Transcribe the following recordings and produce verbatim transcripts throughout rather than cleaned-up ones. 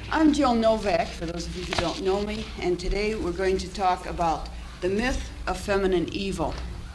I'm Jill Novak, for those of you who don't know me, and today we're going to talk about the myth of feminine evil.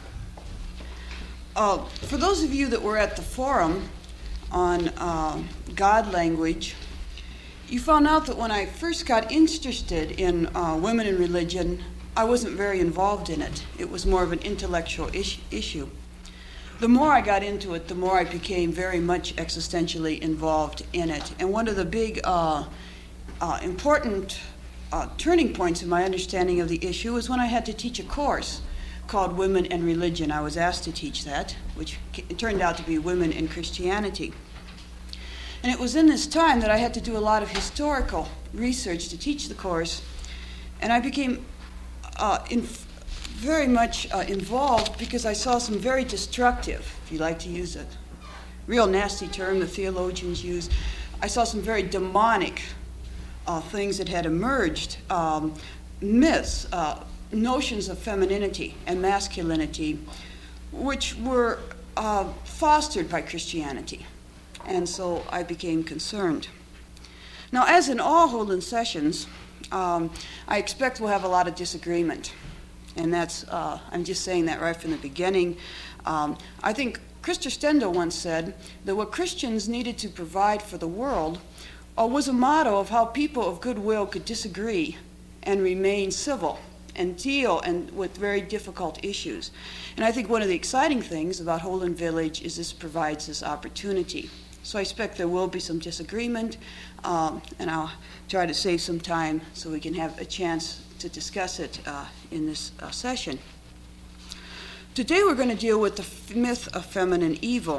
Uh, for those of you that were at the forum on uh, God language, you found out that when I first got interested in uh, women and religion, I wasn't very involved in it. It was more of an intellectual is- issue. The more I got into it, the more I became very much existentially involved in it. And one of the big uh, uh, important uh, turning points in my understanding of the issue was when I had to teach a course called Women and Religion. I was asked to teach that, which it turned out to be Women in Christianity. And it was in this time that I had to do a lot of historical research to teach the course, and I became uh, in, very much uh, involved because I saw some very destructive, if you like to use it, real nasty term the theologians use, I saw some very demonic uh, things that had emerged, um, myths, uh, notions of femininity and masculinity, which were uh, fostered by Christianity. And so I became concerned. Now, as in all Holden sessions, um, I expect we'll have a lot of disagreement. And that's, uh, I'm just saying that right from the beginning. Um, I think Christer Stendhal once said that what Christians needed to provide for the world uh, was a model of how people of goodwill could disagree and remain civil and deal and with very difficult issues. And I think one of the exciting things about Holden Village is this provides this opportunity. So I expect there will be some disagreement, um, and I'll try to save some time so we can have a chance to discuss it uh, in this uh, session. Today we're going to deal with the f- myth of feminine evil.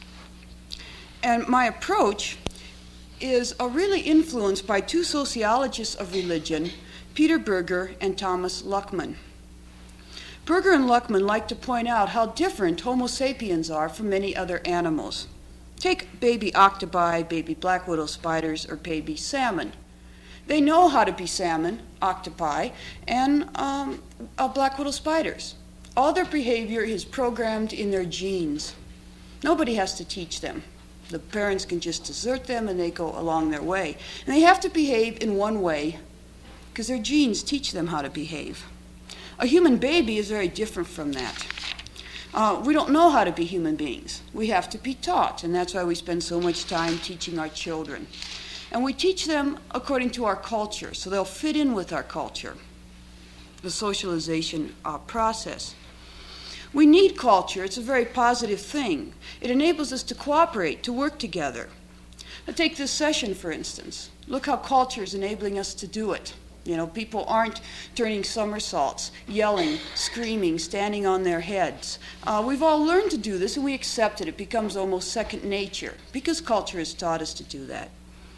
And my approach is uh, really influenced by two sociologists of religion, Peter Berger and Thomas Luckman. Berger and Luckman like to point out how different Homo sapiens are from many other animals. Take baby octopi, baby black widow spiders, or baby salmon. They know how to be salmon, octopi, and um, uh, black widow spiders. All their behavior is programmed in their genes. Nobody has to teach them. The parents can just desert them and they go along their way. And they have to behave in one way because their genes teach them how to behave. A human baby is very different from that. Uh, we don't know how to be human beings. We have to be taught, and that's why we spend so much time teaching our children. And we teach them according to our culture, so they'll fit in with our culture, the socialization uh, process. We need culture. It's a very positive thing. It enables us to cooperate, to work together. Now, take this session, for instance. Look how culture is enabling us to do it. You know, people aren't turning somersaults, yelling, screaming, standing on their heads. Uh, we've all learned to do this, and we accept it. It becomes almost second nature because culture has taught us to do that.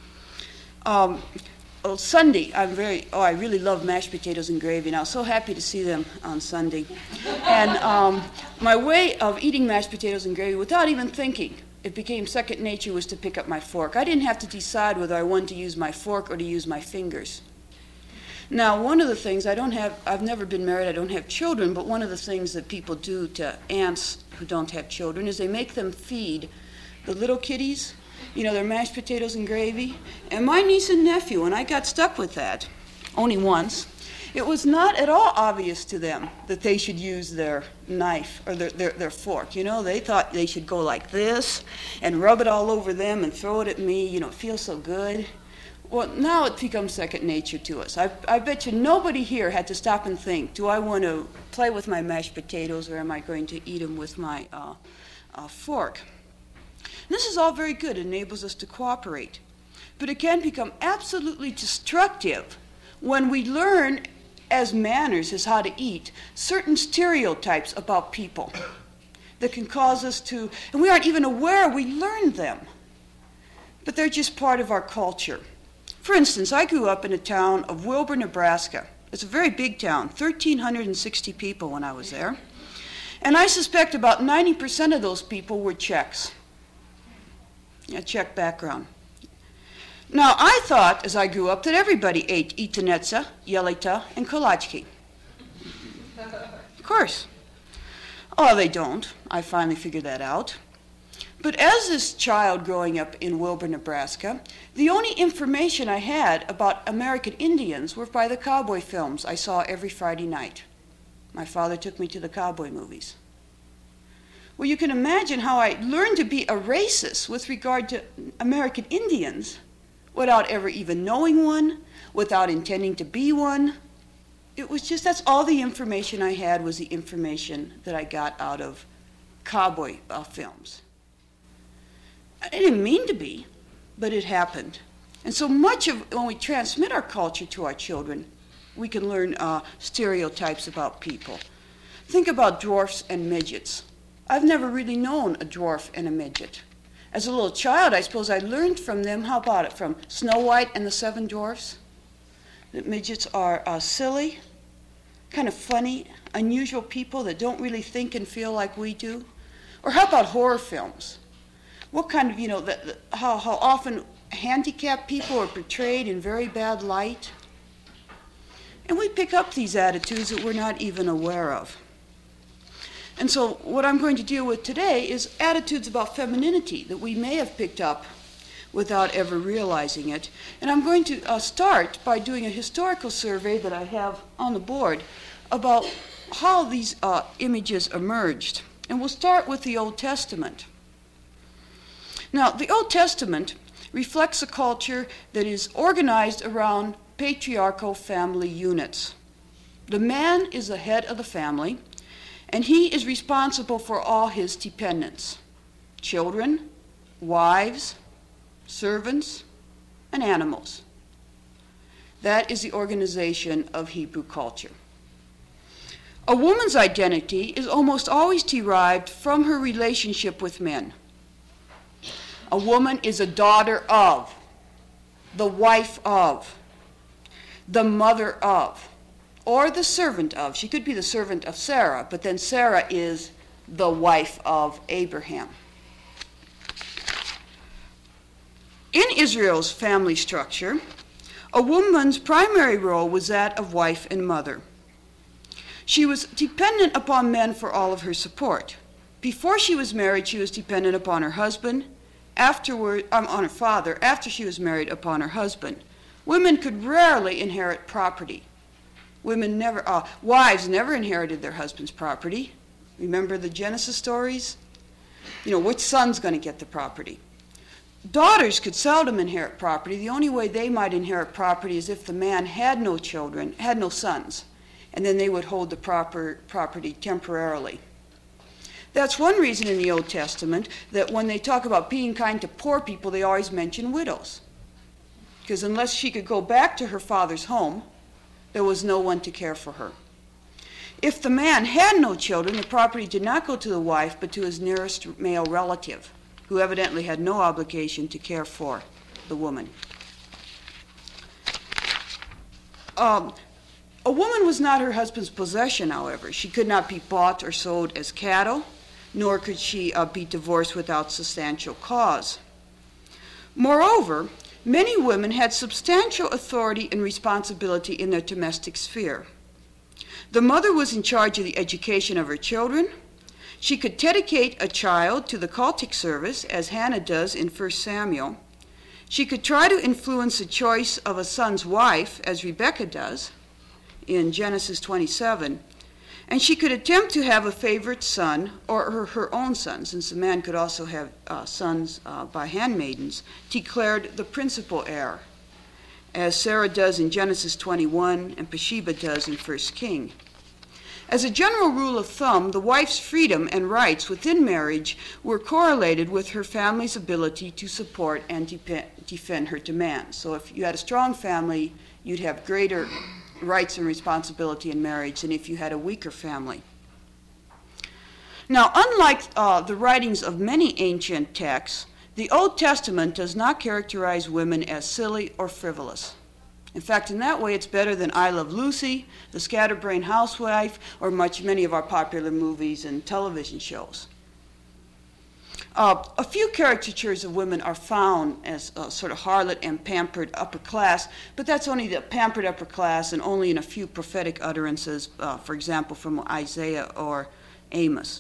Um, well, Sunday, I'm very, oh, I really love mashed potatoes and gravy, and I was so happy to see them on Sunday. And um, my way of eating mashed potatoes and gravy without even thinking, it became second nature, was to pick up my fork. I didn't have to decide whether I wanted to use my fork or to use my fingers. Now, one of the things, I don't have, I've never been married, I don't have children, but one of the things that people do to aunts who don't have children is they make them feed the little kitties, you know, their mashed potatoes and gravy. And my niece and nephew, and I got stuck with that, only once, it was not at all obvious to them that they should use their knife or their, their, their fork. You know, they thought they should go like this and rub it all over them and throw it at me, you know, it feels so good. Well, now it becomes second nature to us. I, I bet you nobody here had to stop and think, do I want to play with my mashed potatoes or am I going to eat them with my uh, uh, fork? And this is all very good. It enables us to cooperate. But it can become absolutely destructive when we learn as manners, as how to eat, certain stereotypes about people that can cause us to, and we aren't even aware we learned them, but they're just part of our culture. For instance, I grew up in a town of Wilbur, Nebraska. It's a very big town, one thousand three hundred sixty people when I was there. And I suspect about ninety percent of those people were Czechs, a Czech background. Now, I thought, as I grew up, that everybody ate itanetsa, jelita, and kolačky. Of course. Oh, they don't. I finally figured that out. But as this child growing up in Wilbur, Nebraska, the only information I had about American Indians were by the cowboy films I saw every Friday night. My father took me to the cowboy movies. Well, you can imagine how I learned to be a racist with regard to American Indians without ever even knowing one, without intending to be one. It was just, that's all the information I had, was the information that I got out of cowboy uh, films. I didn't mean to be, but it happened. And so much of when we transmit our culture to our children, we can learn uh, stereotypes about people. Think about dwarfs and midgets. I've never really known a dwarf and a midget. As a little child, I suppose I learned from them, how about it, from Snow White and the Seven Dwarfs? That midgets are uh, silly, kind of funny, unusual people that don't really think and feel like we do. Or how about horror films? What kind of, you know, the, the, how, how often handicapped people are portrayed in very bad light? And we pick up these attitudes that we're not even aware of. And so what I'm going to deal with today is attitudes about femininity that we may have picked up without ever realizing it. And I'm going to uh, start by doing a historical survey that I have on the board about how these uh, images emerged. And we'll start with the Old Testament. Now, the Old Testament reflects a culture that is organized around patriarchal family units. The man is the head of the family, and he is responsible for all his dependents: children, wives, servants, and animals. That is the organization of Hebrew culture. A woman's identity is almost always derived from her relationship with men. A woman is a daughter of, the wife of, the mother of, or the servant of. She could be the servant of Sarah, but then Sarah is the wife of Abraham. In Israel's family structure, a woman's primary role was that of wife and mother. She was dependent upon men for all of her support. Before she was married, she was dependent upon her husband. Afterward, um, on her father. After she was married, upon her husband. Women could rarely inherit property. Women never, uh, wives never inherited their husband's property. Remember the Genesis stories? You know, which son's going to get the property? Daughters could seldom inherit property. The only way they might inherit property is if the man had no children, had no sons, and then they would hold the proper property temporarily. That's one reason in the Old Testament that when they talk about being kind to poor people, they always mention widows. Because unless she could go back to her father's home, there was no one to care for her. If the man had no children, the property did not go to the wife, but to his nearest male relative, who evidently had no obligation to care for the woman. Um, a woman was not her husband's possession, however. She could not be bought or sold as cattle, nor could she uh, be divorced without substantial cause. Moreover, many women had substantial authority and responsibility in their domestic sphere. The mother was in charge of the education of her children. She could dedicate a child to the cultic service, as Hannah does in First Samuel. She could try to influence the choice of a son's wife, as Rebekah does in Genesis twenty-seven. And she could attempt to have a favorite son, or her, her own son, since the man could also have uh, sons uh, by handmaidens, declared the principal heir, as Sarah does in Genesis twenty-one and Bathsheba does in First King. As a general rule of thumb, the wife's freedom and rights within marriage were correlated with her family's ability to support and dep- defend her demands. So if you had a strong family, you'd have greater rights and responsibility in marriage than if you had a weaker family. Now, unlike uh, the writings of many ancient texts, the Old Testament does not characterize women as silly or frivolous. In fact, in that way, it's better than I Love Lucy, The Scatterbrained Housewife, or much many of our popular movies and television shows. Uh, a few caricatures of women are found as uh, sort of harlot and pampered upper class, but that's only the pampered upper class and only in a few prophetic utterances, uh, for example, from Isaiah or Amos.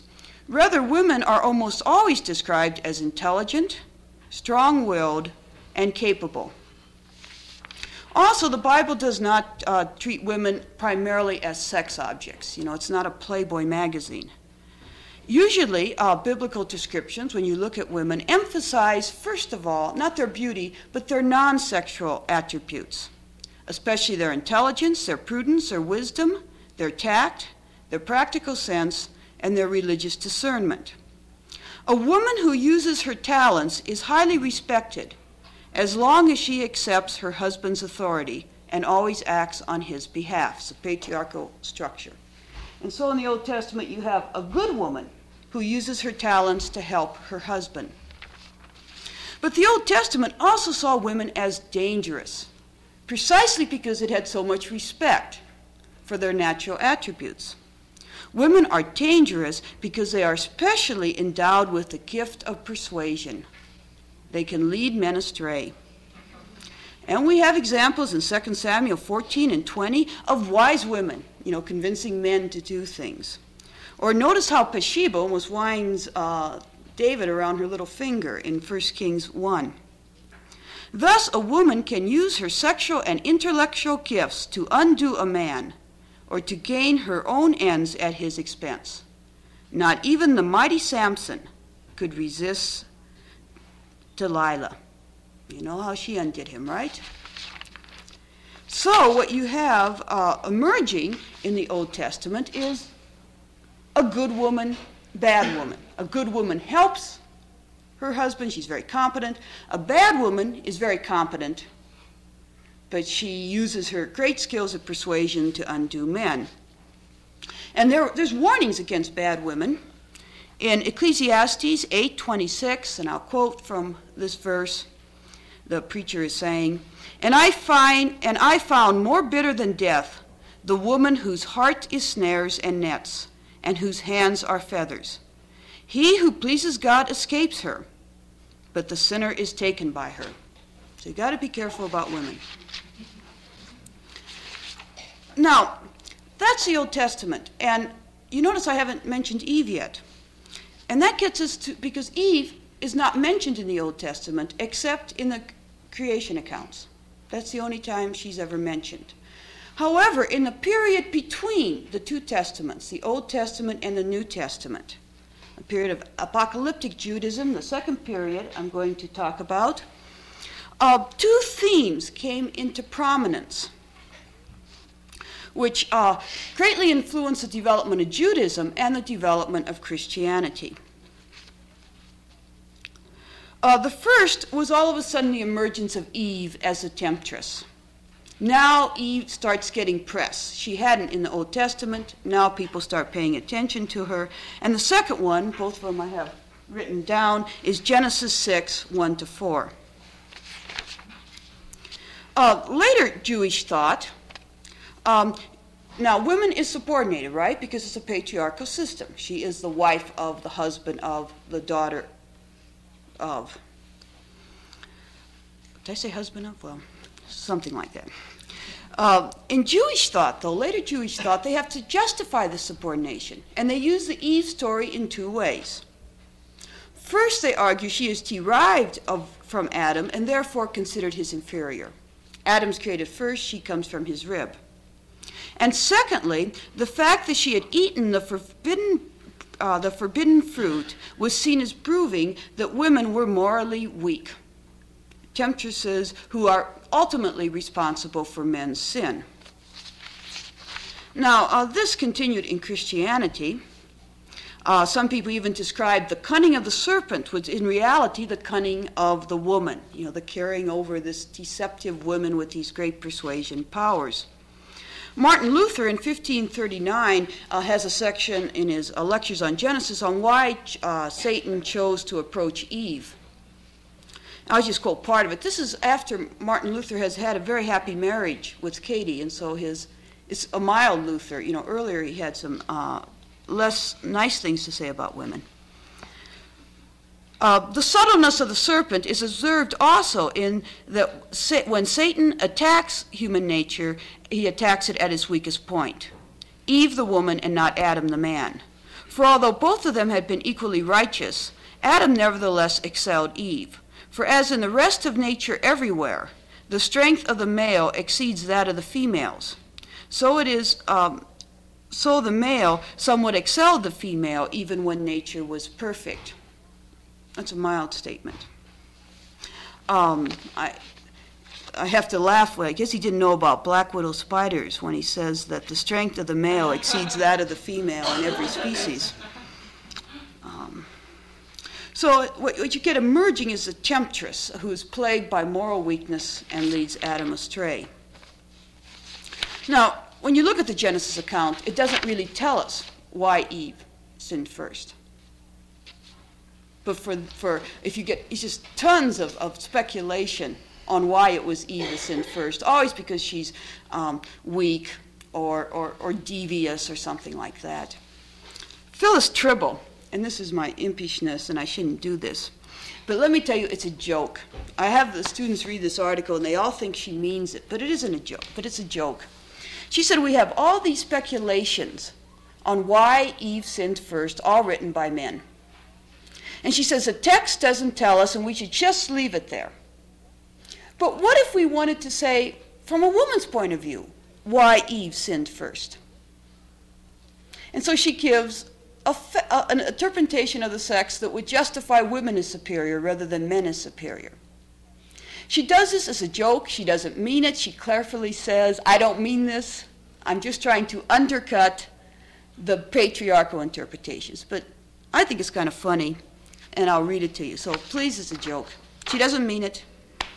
Rather, women are almost always described as intelligent, strong-willed, and capable. Also, the Bible does not uh, treat women primarily as sex objects. You know, it's not a Playboy magazine. Usually, uh, biblical descriptions, when you look at women, emphasize, first of all, not their beauty, but their non-sexual attributes, especially their intelligence, their prudence, their wisdom, their tact, their practical sense, and their religious discernment. A woman who uses her talents is highly respected as long as she accepts her husband's authority and always acts on his behalf. It's a patriarchal structure. And so in the Old Testament, you have a good woman who uses her talents to help her husband. But the Old Testament also saw women as dangerous, precisely because it had so much respect for their natural attributes. Women are dangerous because they are specially endowed with the gift of persuasion. They can lead men astray. And we have examples in Second Samuel fourteen and twenty of wise women, you know, convincing men to do things. Or notice how Bathsheba almost winds uh, David around her little finger in First Kings one. Thus, a woman can use her sexual and intellectual gifts to undo a man or to gain her own ends at his expense. Not even the mighty Samson could resist Delilah. You know how she undid him, right? So what you have uh, emerging in the Old Testament is a good woman, bad woman. A good woman helps her husband. She's very competent. A bad woman is very competent, but she uses her great skills of persuasion to undo men. And there, there's warnings against bad women. In Ecclesiastes eight twenty-six, and I'll quote from this verse, the preacher is saying, And I find, and I found more bitter than death the woman whose heart is snares and nets, and whose hands are feathers. He who pleases God escapes her, but the sinner is taken by her. So you got to be careful about women. Now, that's the Old Testament, and you notice I haven't mentioned Eve yet. And that gets us to, because Eve is not mentioned in the Old Testament except in the creation accounts. That's the only time she's ever mentioned. However, in the period between the two testaments, the Old Testament and the New Testament, a period of apocalyptic Judaism, the second period I'm going to talk about, uh, two themes came into prominence, which uh, greatly influenced the development of Judaism and the development of Christianity. Uh, the first was all of a sudden the emergence of Eve as a temptress. Now Eve starts getting press. She hadn't in the Old Testament. Now people start paying attention to her. And the second one, both of them I have written down, is Genesis six, one to four. Uh, later Jewish thought, Um, now, women is subordinated, right? Because it's a patriarchal system. She is the wife of, the husband of, the daughter of. Did I say husband of? Well, something like that. Uh, in Jewish thought, though, later Jewish thought, they have to justify the subordination. And they use the Eve story in two ways. First, they argue she is derived of, from Adam and therefore considered his inferior. Adam's created first, she comes from his rib. And secondly, the fact that she had eaten the forbidden, uh, the forbidden fruit was seen as proving that women were morally weak, temptresses who are ultimately responsible for men's sin. Now, uh, this continued in Christianity. Uh, some people even describe the cunning of the serpent was in reality the cunning of the woman, you know, the carrying over this deceptive woman with these great persuasion powers. Martin Luther in fifteen thirty-nine uh, has a section in his uh, lectures on Genesis on why uh, Satan chose to approach Eve. I'll just quote part of it. This is after Martin Luther has had a very happy marriage with Katie, and so his it's a mild Luther. You know, earlier he had some uh, less nice things to say about women. Uh, the subtleness of the serpent is observed also in that when Satan attacks human nature, he attacks it at its weakest point. Eve the woman and not Adam the man. For although both of them had been equally righteous, Adam nevertheless excelled Eve. For as in the rest of nature everywhere, the strength of the male exceeds that of the females, so it is, um, so the male somewhat excelled the female even when nature was perfect. That's a mild statement. Um, I, I have to laugh. I guess he didn't know about black widow spiders when he says that the strength of the male exceeds that of the female in every species. Um, so what, what you get emerging is a temptress who is plagued by moral weakness and leads Adam astray. Now, when you look at the Genesis account, it doesn't really tell us why Eve sinned first. But for, for if you get, it's just tons of, of speculation on why it was Eve that sinned first, always because she's um, weak or, or, or devious or something like that. Phyllis Tribble, and this is my impishness, and I shouldn't do this, but let me tell you, it's a joke. I have the students read this article, and they all think she means it, but it isn't a joke, but it's a joke. She said, we have all these speculations on why Eve sinned first, all written by men. And she says, the text doesn't tell us, and we should just leave it there. But what if we wanted to say, from a woman's point of view, why Eve sinned first? And so she gives a fe- a, an interpretation of the sex that would justify women as superior rather than men as superior. She does this as a joke. She doesn't mean it. She carefully says, I don't mean this. I'm just trying to undercut the patriarchal interpretations. But I think it's kind of funny, and I'll read it to you. So please, it's a joke. She doesn't mean it.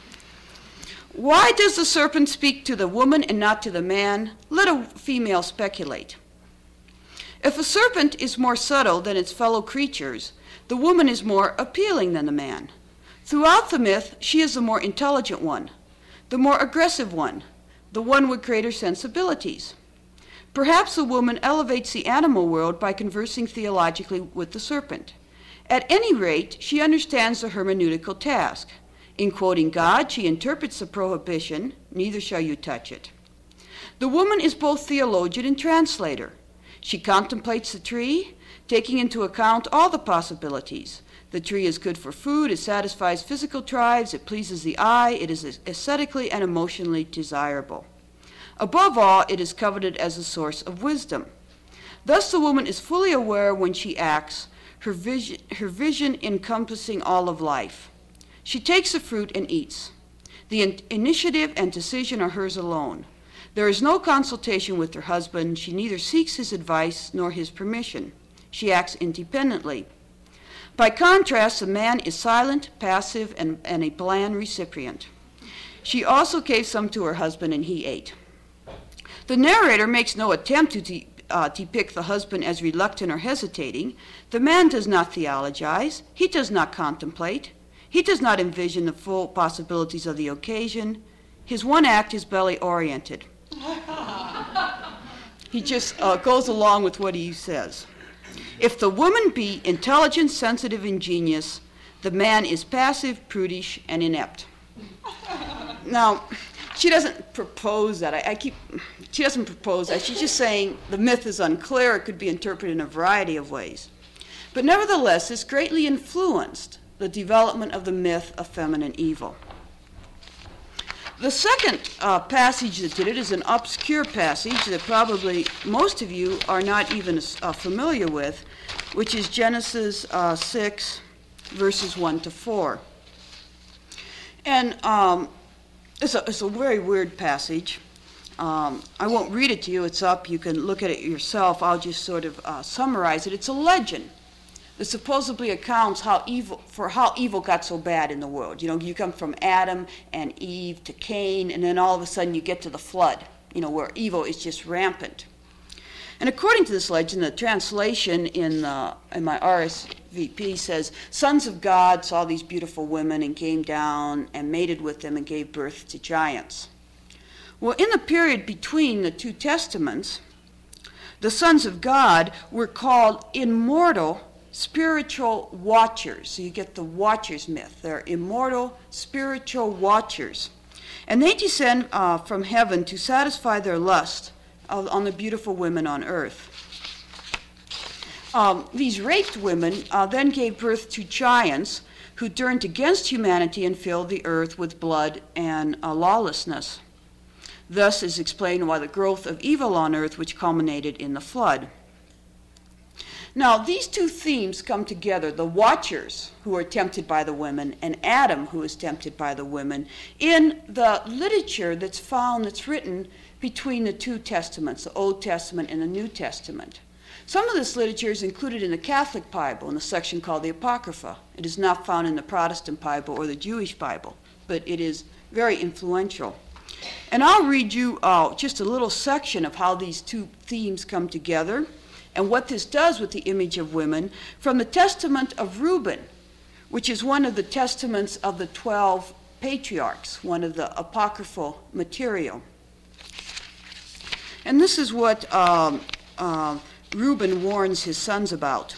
Why does the serpent speak to the woman and not to the man? Let a female speculate. If a serpent is more subtle than its fellow creatures, the woman is more appealing than the man. Throughout the myth, she is the more intelligent one, the more aggressive one, the one with greater sensibilities. Perhaps the woman elevates the animal world by conversing theologically with the serpent. At any rate, she understands the hermeneutical task. In quoting God, she interprets the prohibition, neither shall you touch it. The woman is both theologian and translator. She contemplates the tree, taking into account all the possibilities. The tree is good for food, it satisfies physical drives, it pleases the eye, it is aesthetically and emotionally desirable. Above all, it is coveted as a source of wisdom. Thus the woman is fully aware when she acts, her vision, her vision encompassing all of life. She takes the fruit and eats. The in- initiative and decision are hers alone. There is no consultation with her husband. She neither seeks his advice nor his permission. She acts independently. By contrast, the man is silent, passive, and, and a bland recipient. She also gave some to her husband, and he ate. The narrator makes no attempt to de- uh, depict the husband as reluctant or hesitating. The man does not theologize. He does not contemplate. He does not envision the full possibilities of the occasion. His one act is belly-oriented. He just uh, goes along with what he says. If the woman be intelligent, sensitive, ingenious, the man is passive, prudish, and inept. Now, she doesn't propose that. I, I keep, she doesn't propose that. She's just saying the myth is unclear. It could be interpreted in a variety of ways. But nevertheless, this greatly influenced the development of the myth of feminine evil. The second uh, passage that did it is an obscure passage that probably most of you are not even uh, familiar with, which is Genesis uh, six, verses one to four. And um, it's, a, it's a very weird passage. Um, I won't read it to you. It's up. You can look at it yourself. I'll just sort of uh, summarize it. It's a legend that supposedly accounts how evil for how evil got so bad in the world. You know, you come from Adam and Eve to Cain, and then all of a sudden you get to the flood, you know, where evil is just rampant. And according to this legend, the translation in, uh, in my R S V P says, sons of God saw these beautiful women and came down and mated with them and gave birth to giants. Well, in the period between the two testaments, the sons of God were called immortal spiritual watchers. So you get the watchers myth. They're immortal spiritual watchers. And they descend uh, from heaven to satisfy their lust on the beautiful women on earth. Um, these raped women uh, then gave birth to giants who turned against humanity and filled the earth with blood and uh, lawlessness. Thus is explained why the growth of evil on earth, which culminated in the flood. Now, these two themes come together, the watchers who are tempted by the women and Adam who is tempted by the women, in the literature that's found, that's written between the two testaments, the Old Testament and the New Testament. Some of this literature is included in the Catholic Bible in a section called the Apocrypha. It is not found in the Protestant Bible or the Jewish Bible, but it is very influential. And I'll read you uh, just a little section of how these two themes come together and what this does with the image of women from the Testament of Reuben, which is one of the testaments of the twelve patriarchs, one of the apocryphal material. And this is what um, uh, Reuben warns his sons about.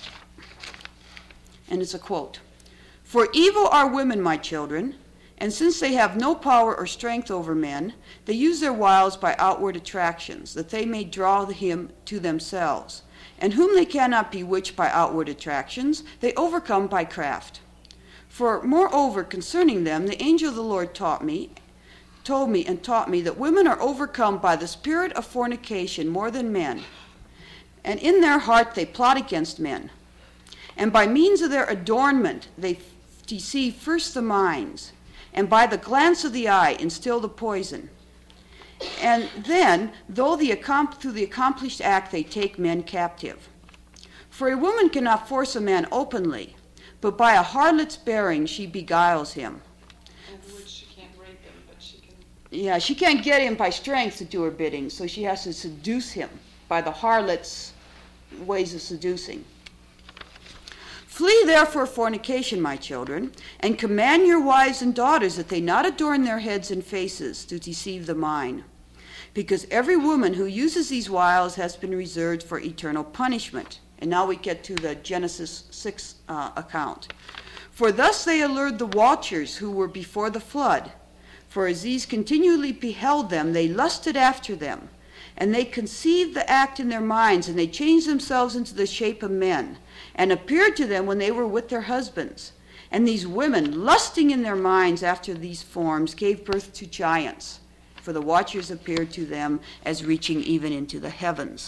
And it's a quote. "For evil are women, my children, and since they have no power or strength over men, they use their wiles by outward attractions, that they may draw him to themselves. And whom they cannot bewitch by outward attractions, they overcome by craft. For moreover, concerning them, the angel of the Lord taught me, told me and taught me that women are overcome by the spirit of fornication more than men, and in their heart they plot against men. And by means of their adornment they deceive first the minds, and by the glance of the eye instill the poison. And then, though the through the accomplished act they take men captive. For a woman cannot force a man openly, but by a harlot's bearing she beguiles him." In other words, she can't rape him, but she can... Yeah, she can't get him by strength to do her bidding, so she has to seduce him by the harlot's ways of seducing. "Flee therefore fornication, my children, and command your wives and daughters that they not adorn their heads and faces to deceive the mind. Because every woman who uses these wiles has been reserved for eternal punishment." And now we get to the Genesis six uh, account. "For thus they allured the watchers who were before the flood. For as these continually beheld them, they lusted after them. And they conceived the act in their minds, and they changed themselves into the shape of men, and appeared to them when they were with their husbands. And these women, lusting in their minds after these forms, gave birth to giants. For the watchers appeared to them as reaching even into the heavens."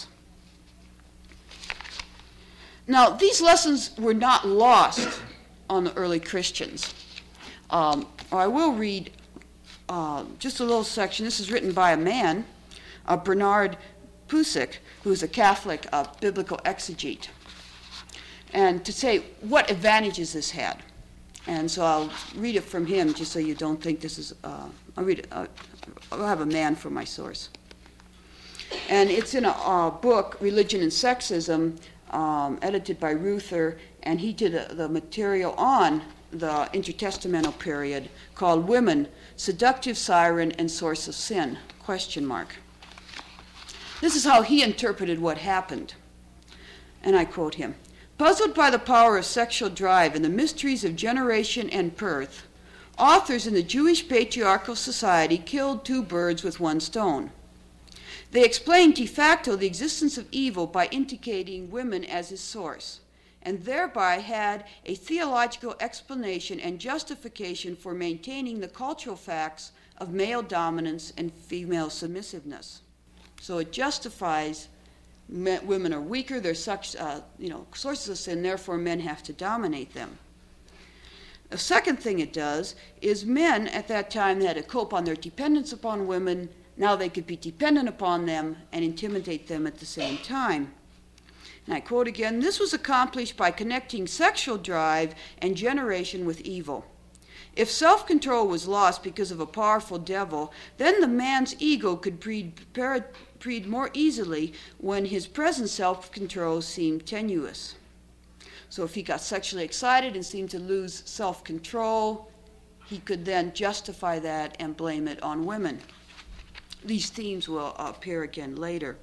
Now, these lessons were not lost on the early Christians. Um, I will read uh, just a little section. This is written by a man, uh, Bernard Pusick, who is a Catholic uh, biblical exegete, and to say what advantages this had. And so I'll read it from him just so you don't think this is, uh, I'll read it, uh, I'll have a man for my source. And it's in a uh, book, Religion and Sexism, um, edited by Ruther, and he did a, the material on the intertestamental period called Women, Seductive Siren and Source of Sin, question mark. This is how he interpreted what happened. And I quote him. "Puzzled by the power of sexual drive and the mysteries of generation and birth, authors in the Jewish patriarchal society killed two birds with one stone. They explained de facto the existence of evil by indicating women as its source, and thereby had a theological explanation and justification for maintaining the cultural facts of male dominance and female submissiveness." So it justifies men, women are weaker, they're such, uh, you know, sources of sin, therefore men have to dominate them. The second thing it does is men at that time had to cope on their dependence upon women. Now they could be dependent upon them and intimidate them at the same time. And I quote again, "This was accomplished by connecting sexual drive and generation with evil. If self-control was lost because of a powerful devil, then the man's ego could breed, breed more easily when his present self-control seemed tenuous. So if he got sexually excited and seemed to lose self-control, he could then justify that and blame it on women." These themes will appear again later.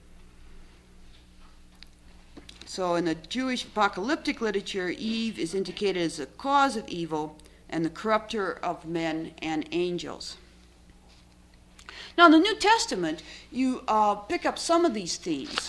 So in the Jewish apocalyptic literature, Eve is indicated as the cause of evil and the corrupter of men and angels. Now in the New Testament, you uh, pick up some of these themes,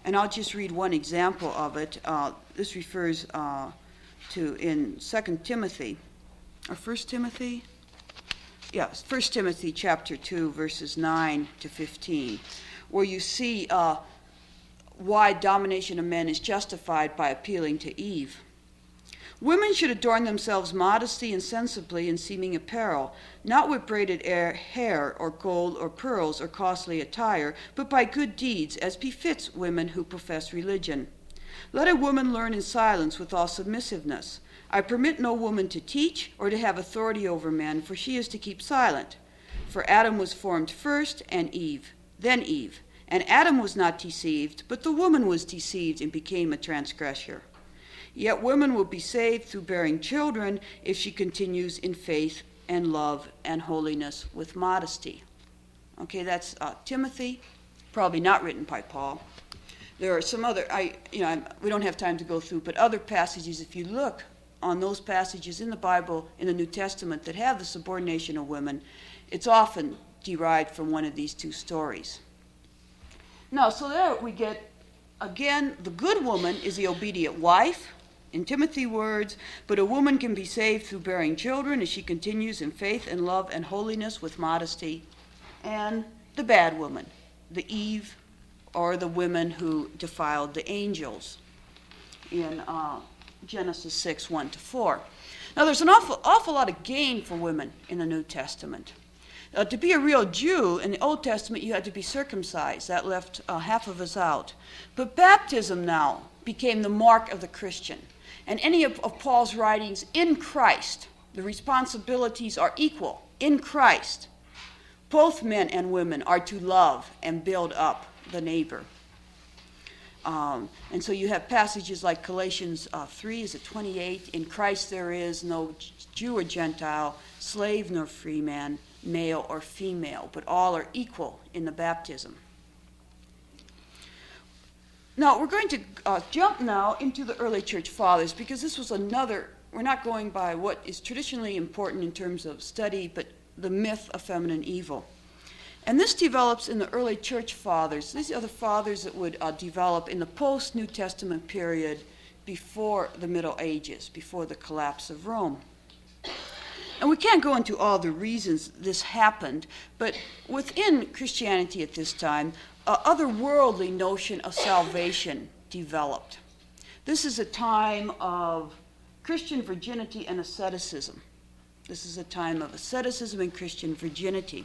And I'll just read one example of it. Uh, this refers uh, to in Second Timothy, or First Timothy? Yes, First Timothy chapter two, verses nine to fifteen, where you see uh, why domination of men is justified by appealing to Eve. Women should adorn themselves modestly and sensibly in seeming apparel, not with braided hair or gold or pearls or costly attire, but by good deeds, as befits women who profess religion. Let a woman learn in silence with all submissiveness. I permit no woman to teach or to have authority over men, for she is to keep silent. For Adam was formed first, and Eve, then Eve. And Adam was not deceived, but the woman was deceived and became a transgressor. Yet women will be saved through bearing children if she continues in faith and love and holiness with modesty. Okay, that's uh, Timothy, probably not written by Paul. There are some other, I, you know, I'm, we don't have time to go through, but other passages, if you look on those passages in the Bible, in the New Testament, that have the subordination of women, it's often derived from one of these two stories. Now, so there we get, again, the good woman is the obedient wife, in Timothy's words, but a woman can be saved through bearing children as she continues in faith and love and holiness with modesty. And the bad woman, the Eve, or the women who defiled the angels in uh, Genesis six, one to four. Now, there's an awful, awful lot of gain for women in the New Testament. Uh, to be a real Jew in the Old Testament, you had to be circumcised. That left uh, half of us out. But baptism now became the mark of the Christian. And any of, of Paul's writings in Christ, the responsibilities are equal. In Christ, both men and women are to love and build up the neighbor. Um, and so you have passages like Galatians uh, three, is it twenty-eight? In Christ there is no Jew or Gentile, slave nor free man, male or female, but all are equal in the baptism. Now, we're going to uh, jump now into the early church fathers, because this was another, we're not going by what is traditionally important in terms of study, but the myth of feminine evil. And this develops in the early church fathers. These are the fathers that would uh, develop in the post-New Testament period before the Middle Ages, before the collapse of Rome. And we can't go into all the reasons this happened, but within Christianity at this time, a otherworldly notion of salvation developed. This is a time of Christian virginity and asceticism. This is a time of asceticism and Christian virginity.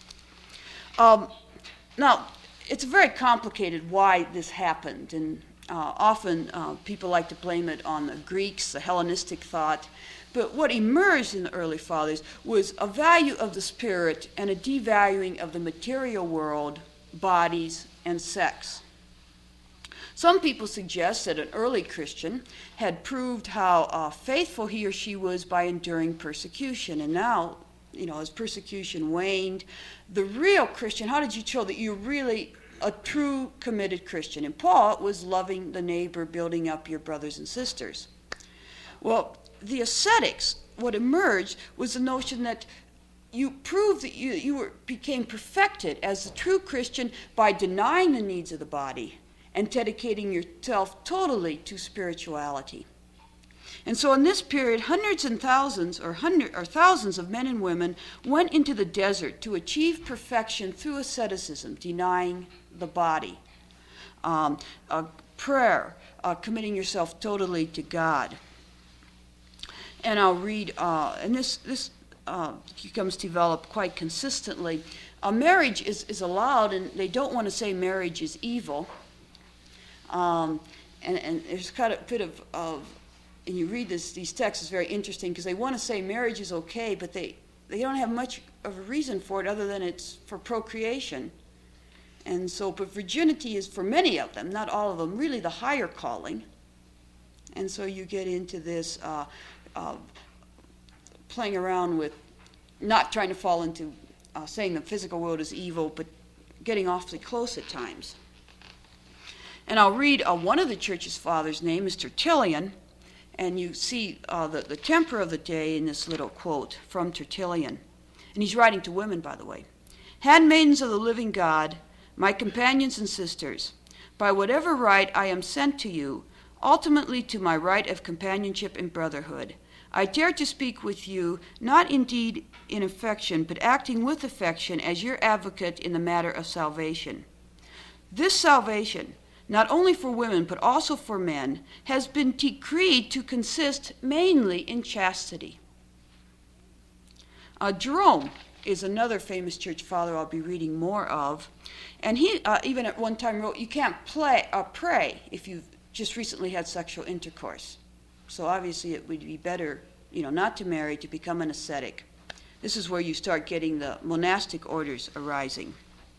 Um, now, it's very complicated why this happened, and uh, often uh, people like to blame it on the Greeks, the Hellenistic thought. But what emerged in the early fathers was a value of the spirit and a devaluing of the material world, bodies, and sex. Some people suggest that an early Christian had proved how uh, faithful he or she was by enduring persecution. And now, you know, as persecution waned, the real Christian, how did you show that you're really a true committed Christian? And Paul was loving the neighbor, building up your brothers and sisters. Well, the ascetics, what emerged was the notion that you proved that you, you were, became perfected as a true Christian by denying the needs of the body and dedicating yourself totally to spirituality. And so in this period, hundreds and thousands or, hundred, or thousands of men and women went into the desert to achieve perfection through asceticism, denying the body. Um, uh, prayer, uh, committing yourself totally to God. And I'll read, uh, and this this uh, becomes developed quite consistently. Uh, marriage is, is allowed, and they don't want to say marriage is evil. Um, and, and there's kind of a bit of, of, and you read this, these texts, it's very interesting, because they want to say marriage is okay, but they, they don't have much of a reason for it other than it's for procreation. And so, but virginity is, for many of them, not all of them, really the higher calling. And so you get into this uh, uh, playing around with not trying to fall into uh, saying the physical world is evil, but getting awfully close at times. And I'll read uh, one of the church's fathers' name is Tertullian, and you see uh, the, the temper of the day in this little quote from Tertullian. And he's writing to women, by the way. Handmaidens of the living God, my companions and sisters, by whatever right I am sent to you, ultimately to my right of companionship and brotherhood. I dare to speak with you, not indeed in affection, but acting with affection as your advocate in the matter of salvation. This salvation, not only for women but also for men, has been decreed to consist mainly in chastity. Uh, Jerome is another famous church father I'll be reading more of, and he uh, even at one time wrote, you can't play, uh, pray if you've just recently had sexual intercourse. So obviously it would be better, you know, not to marry, to become an ascetic. This is where you start getting the monastic orders arising.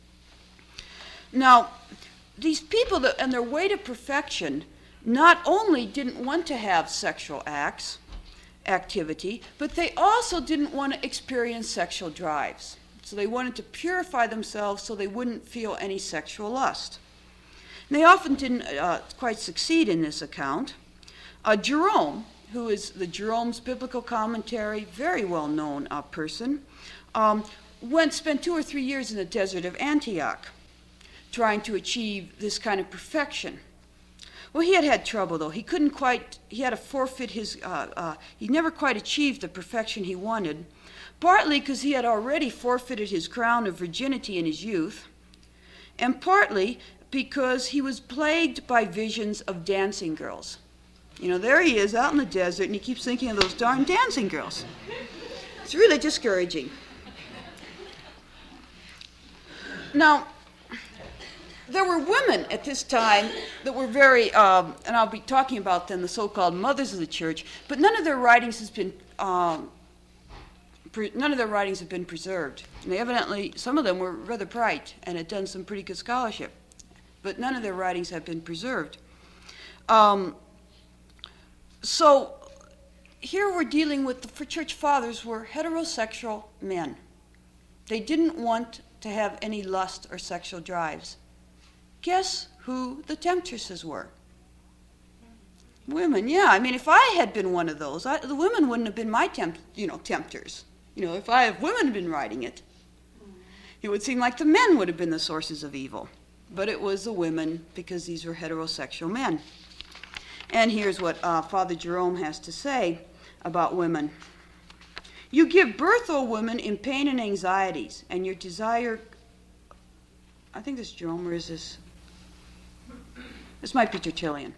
Now, these people that, on their way to perfection, not only didn't want to have sexual acts, activity, but they also didn't want to experience sexual drives. So they wanted to purify themselves so they wouldn't feel any sexual lust. And they often didn't uh, quite succeed in this account. Uh, Jerome, who is the Jerome's Biblical Commentary, very well-known uh, person, um, went spent two or three years in the desert of Antioch, trying to achieve this kind of perfection. Well, he had had trouble, though. He couldn't quite, he had to forfeit his, uh, uh, he never quite achieved the perfection he wanted, partly because he had already forfeited his crown of virginity in his youth, and partly because he was plagued by visions of dancing girls. You know, there he is out in the desert, and he keeps thinking of those darn dancing girls. It's really discouraging. Now, there were women at this time that were very, um, and I'll be talking about them, the so-called mothers of the church, but none of their writings has been, um, pre- none of their writings have been preserved. And they evidently, some of them were rather bright and had done some pretty good scholarship, but none of their writings have been preserved. Um, so here we're dealing with the church fathers were heterosexual men. They didn't want to have any lust or sexual drives. Guess who the temptresses were? Women, yeah. I mean, if I had been one of those, I, the women wouldn't have been my temp, you know, tempters. You know, if I if women had been writing it, it would seem like the men would have been the sources of evil. But it was the women, because these were heterosexual men. And here's what uh, Father Jerome has to say about women. You give birth, O women, in pain and anxieties, and your desire, I think this is Jerome, or is this? This might be Tertullian.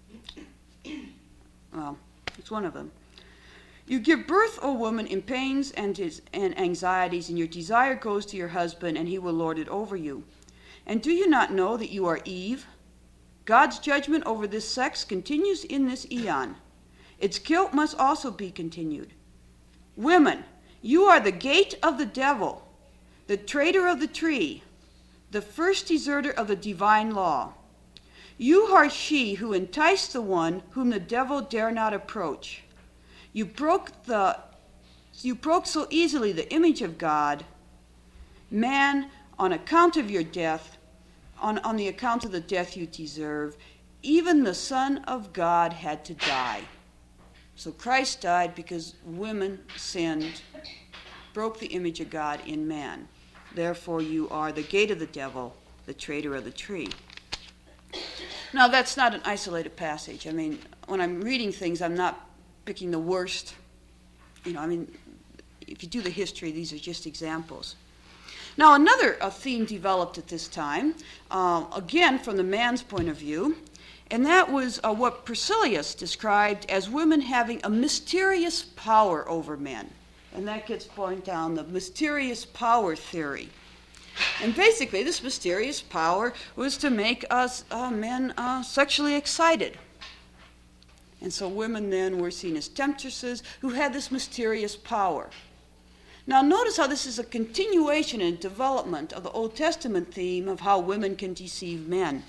Well, it's one of them. You give birth, O woman, in pains and, his, and anxieties, and your desire goes to your husband, and he will lord it over you. And do you not know that you are Eve? God's judgment over this sex continues in this eon. Its guilt must also be continued. Women, you are the gate of the devil, the traitor of the tree, the first deserter of the divine law. You are she who enticed the one whom the devil dare not approach. You broke the, you broke so easily the image of God. Man, on account of your death, on, on the account of the death you deserve, even the Son of God had to die. So Christ died because women sinned, broke the image of God in man. Therefore you are the gate of the devil, the traitor of the tree. Now, that's not an isolated passage. I mean, when I'm reading things, I'm not picking the worst. You know, I mean, if you do the history, these are just examples. Now, another uh, theme developed at this time, uh, again from the man's point of view, and that was uh, what Priscillius described as women having a mysterious power over men. And that gets pointed down, the mysterious power theory. And basically, this mysterious power was to make us uh, men uh, sexually excited. And so women then were seen as temptresses who had this mysterious power. Now notice how this is a continuation and development of the Old Testament theme of how women can deceive men.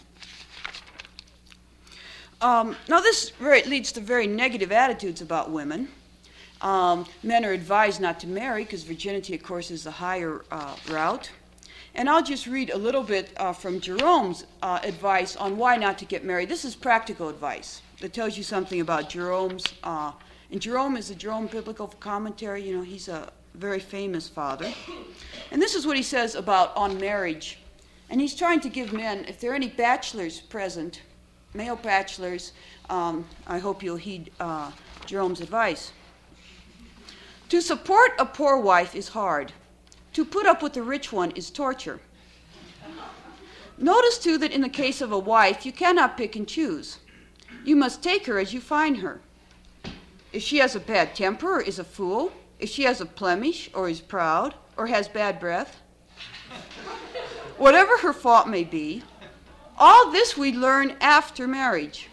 Um, now this very, leads to very negative attitudes about women. Um, men are advised not to marry because virginity, of course, is the higher uh, route. And I'll just read a little bit uh, from Jerome's uh, advice on why not to get married. This is practical advice that tells you something about Jerome's. Uh, and Jerome is the Jerome Biblical Commentary. You know, he's a very famous father. And this is what he says about on marriage And he's trying to give men, if there are any bachelors present, male bachelors, um, I hope you'll heed uh, Jerome's advice. To support a poor wife is hard. To put up with a rich one is torture. Notice, too, that in the case of a wife, you cannot pick and choose. You must take her as you find her. If she has a bad temper or is a fool, if she has a blemish or is proud or has bad breath, whatever her fault may be, all this we learn after marriage.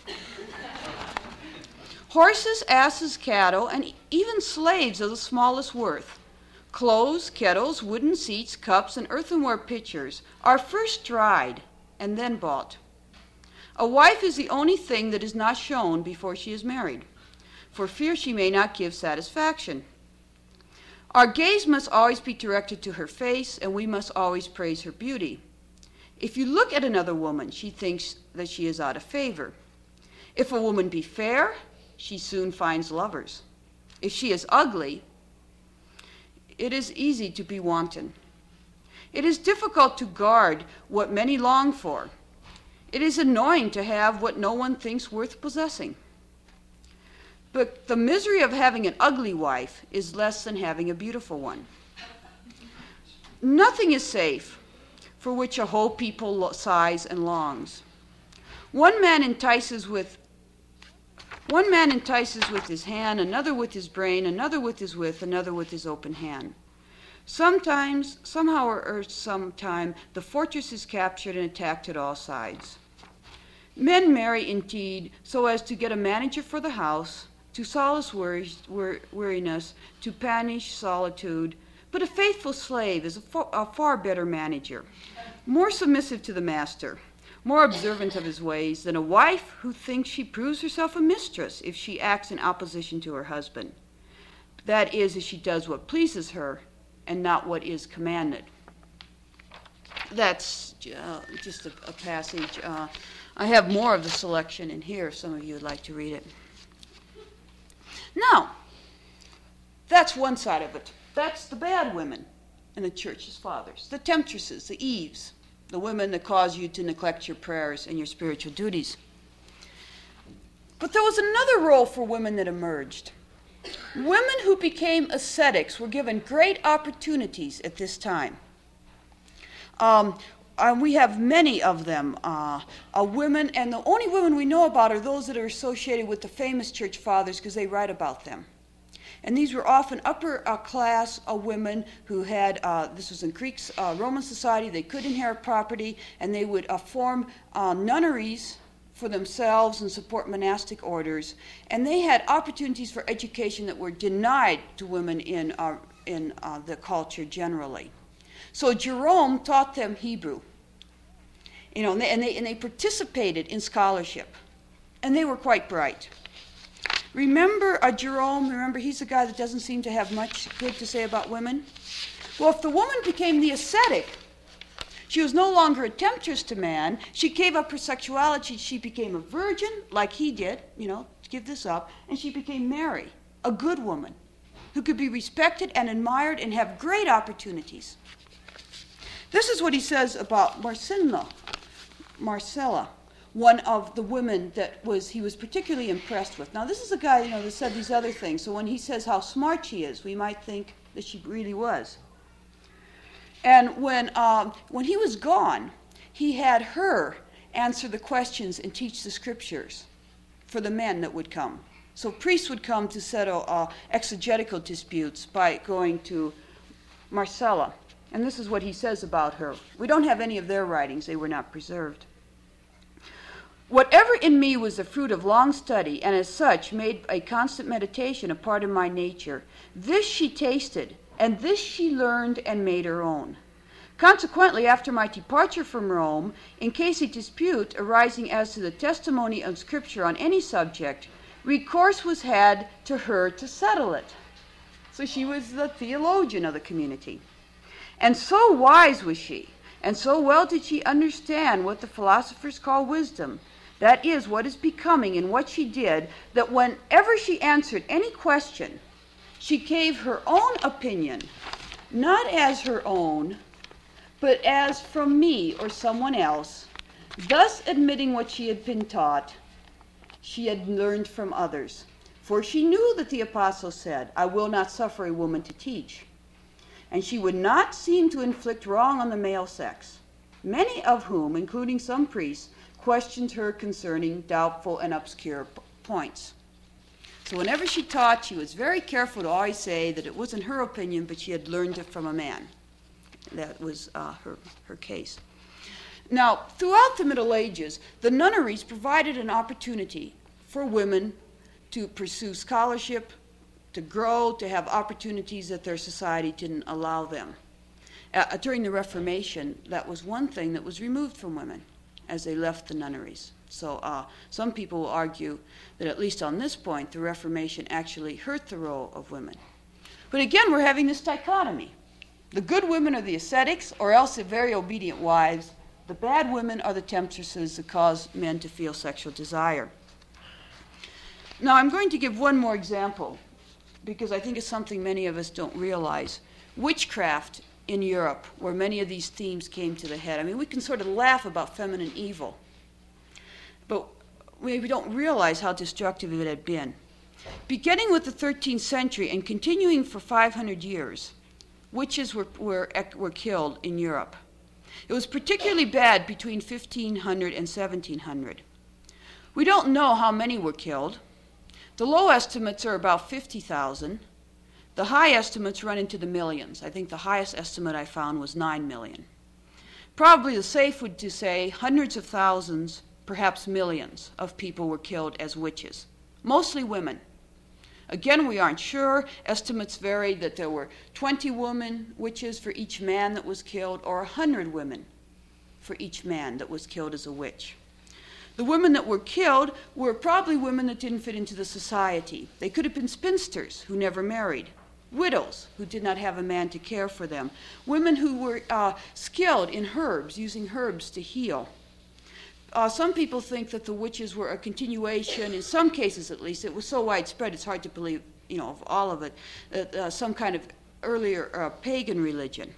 Horses, asses, cattle, and even slaves of the smallest worth, clothes, kettles, wooden seats, cups, and earthenware pitchers are first tried and then bought. A wife is the only thing that is not shown before she is married, for fear she may not give satisfaction. Our gaze must always be directed to her face, and we must always praise her beauty. If you look at another woman, she thinks that she is out of favor. If a woman be fair, she soon finds lovers. If she is ugly, it is easy to be wanton. It is difficult to guard what many long for. It is annoying to have what no one thinks worth possessing. But the misery of having an ugly wife is less than having a beautiful one. Nothing is safe for which a whole people sighs and longs. One man entices with one man entices with his hand, another with his brain, another with his wit, another with his open hand. Sometimes, somehow or, or sometime, the fortress is captured and attacked at all sides. Men marry indeed so as to get a manager for the house, to solace worry, wor- weariness, to banish solitude. But a faithful slave is a, fo- a far better manager, more submissive to the master, more observant of his ways than a wife who thinks she proves herself a mistress if she acts in opposition to her husband. That is, if she does what pleases her and not what is commanded. That's uh, just a, a passage. Uh, I have more of the selection in here if some of you would like to read it. Now, that's one side of it. That's the bad women in the church's fathers, the temptresses, the Eves, the women that cause you to neglect your prayers and your spiritual duties. But there was another role for women that emerged. Women who became ascetics were given great opportunities at this time. Um, uh, we have many of them, uh, uh, women, and the only women we know about are those that are associated with the famous church fathers because they write about them. And these were often upper uh, class uh, women who had, uh, this was in Greek uh, Roman society, they could inherit property, and they would uh, form uh, nunneries for themselves and support monastic orders. And they had opportunities for education that were denied to women in, uh, in uh, the culture generally. So Jerome taught them Hebrew, you know, and they, and they, and they participated in scholarship, and they were quite bright. Remember uh, Jerome, remember he's the guy that doesn't seem to have much good to say about women? Well, if the woman became the ascetic, she was no longer a temptress to man. She gave up her sexuality. She became a virgin, like he did, you know, give this up, and she became Mary, a good woman, who could be respected and admired and have great opportunities. This is what he says about Marcella, Marcella, one of the women that was he was particularly impressed with. Now, this is a guy, you know, that said these other things. So when he says how smart she is, we might think that she really was. And when um, when he was gone, he had her answer the questions and teach the scriptures for the men that would come. So priests would come to settle uh, exegetical disputes by going to Marcella. And this is what he says about her. We don't have any of their writings. They were not preserved. Whatever in me was the fruit of long study, and as such made a constant meditation a part of my nature, this she tasted, and this she learned and made her own. Consequently, after my departure from Rome, in case a dispute arising as to the testimony of Scripture on any subject, recourse was had to her to settle it. So she was the theologian of the community. And so wise was she, and so well did she understand what the philosophers call wisdom, that is, what is becoming in what she did, that whenever she answered any question, she gave her own opinion, not as her own, but as from me or someone else, thus admitting what she had been taught, she had learned from others. For she knew that the apostle said, I will not suffer a woman to teach. And she would not seem to inflict wrong on the male sex, many of whom, including some priests, questioned her concerning doubtful and obscure p- points. So whenever she taught, she was very careful to always say that it wasn't her opinion, but she had learned it from a man. That was uh, her, her case. Now, throughout the Middle Ages, the nunneries provided an opportunity for women to pursue scholarship, to grow, to have opportunities that their society didn't allow them. Uh, during the Reformation, that was one thing that was removed from women as they left the nunneries. So uh, some people will argue that at least on this point, the Reformation actually hurt the role of women. But again, we're having this dichotomy. The good women are the ascetics, or else the very obedient wives. The bad women are the temptresses that cause men to feel sexual desire. Now, I'm going to give one more example, because I think it's something many of us don't realize. Witchcraft in Europe, where many of these themes came to the head. I mean, we can sort of laugh about feminine evil, but we don't realize how destructive it had been. Beginning with the thirteenth century and continuing for five hundred years, witches were, were, were killed in Europe. It was particularly bad between fifteen hundred and seventeen hundred. We don't know how many were killed. The low estimates are about fifty thousand. The high estimates run into the millions. I think the highest estimate I found was nine million. Probably the safe would to say hundreds of thousands, perhaps millions, of people were killed as witches, mostly women. Again, we aren't sure. Estimates vary that there were twenty women witches for each man that was killed, or one hundred women for each man that was killed as a witch. The women that were killed were probably women that didn't fit into the society. They could have been spinsters who never married, widows who did not have a man to care for them, women who were uh, skilled in herbs, using herbs to heal. Uh, some people think that the witches were a continuation, in some cases at least. It was so widespread it's hard to believe, you know, of all of it, that uh, some kind of earlier uh, pagan religion.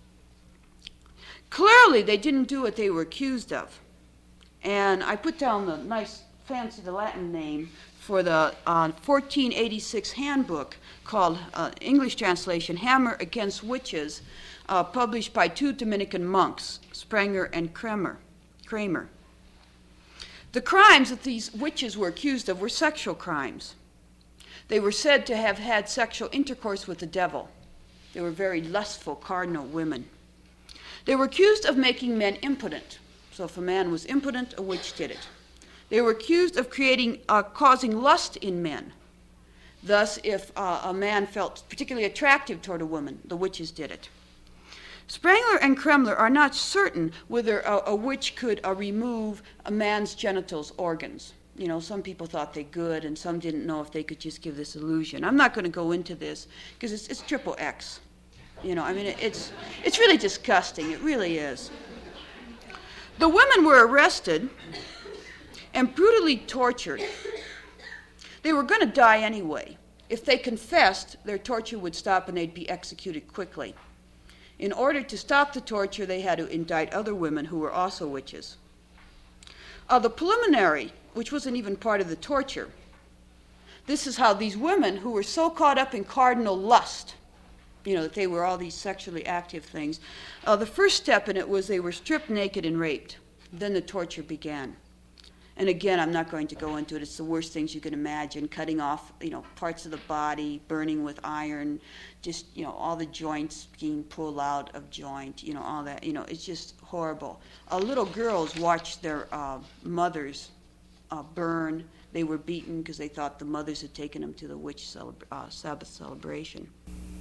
Clearly, they didn't do what they were accused of. And I put down the nice, fancy, the Latin name for the uh, fourteen eighty-six handbook called, uh, English translation, Hammer Against Witches, uh, published by two Dominican monks, Sprenger and Kramer. Kramer. The crimes that these witches were accused of were sexual crimes. They were said to have had sexual intercourse with the devil. They were very lustful, cardinal women. They were accused of making men impotent. So if a man was impotent, a witch did it. They were accused of creating, uh, causing lust in men. Thus, if uh, a man felt particularly attractive toward a woman, the witches did it. Sprengler and Kremler are not certain whether a, a witch could uh, remove a man's genitals organs. You know, some people thought they could, and some didn't know if they could just give this illusion. I'm not going to go into this because it's, it's triple X. You know, I mean, it, it's it's really disgusting. It really is. The women were arrested and brutally tortured. They were going to die anyway. If they confessed, their torture would stop and they'd be executed quickly. In order to stop the torture, they had to indict other women who were also witches. Uh, the preliminary, which wasn't even part of the torture, this is how these women who were so caught up in cardinal lust, you know, that they were all these sexually active things, uh, the first step in it was they were stripped naked and raped. Then the torture began. And again, I'm not going to go into it. It's the worst things you can imagine, cutting off, you know, parts of the body, burning with iron, just, you know, all the joints being pulled out of joint, you know, all that. You know, it's just horrible. Uh, little girls watched their uh, mothers uh, burn. They were beaten because they thought the mothers had taken them to the witch celebra- uh, Sabbath celebration.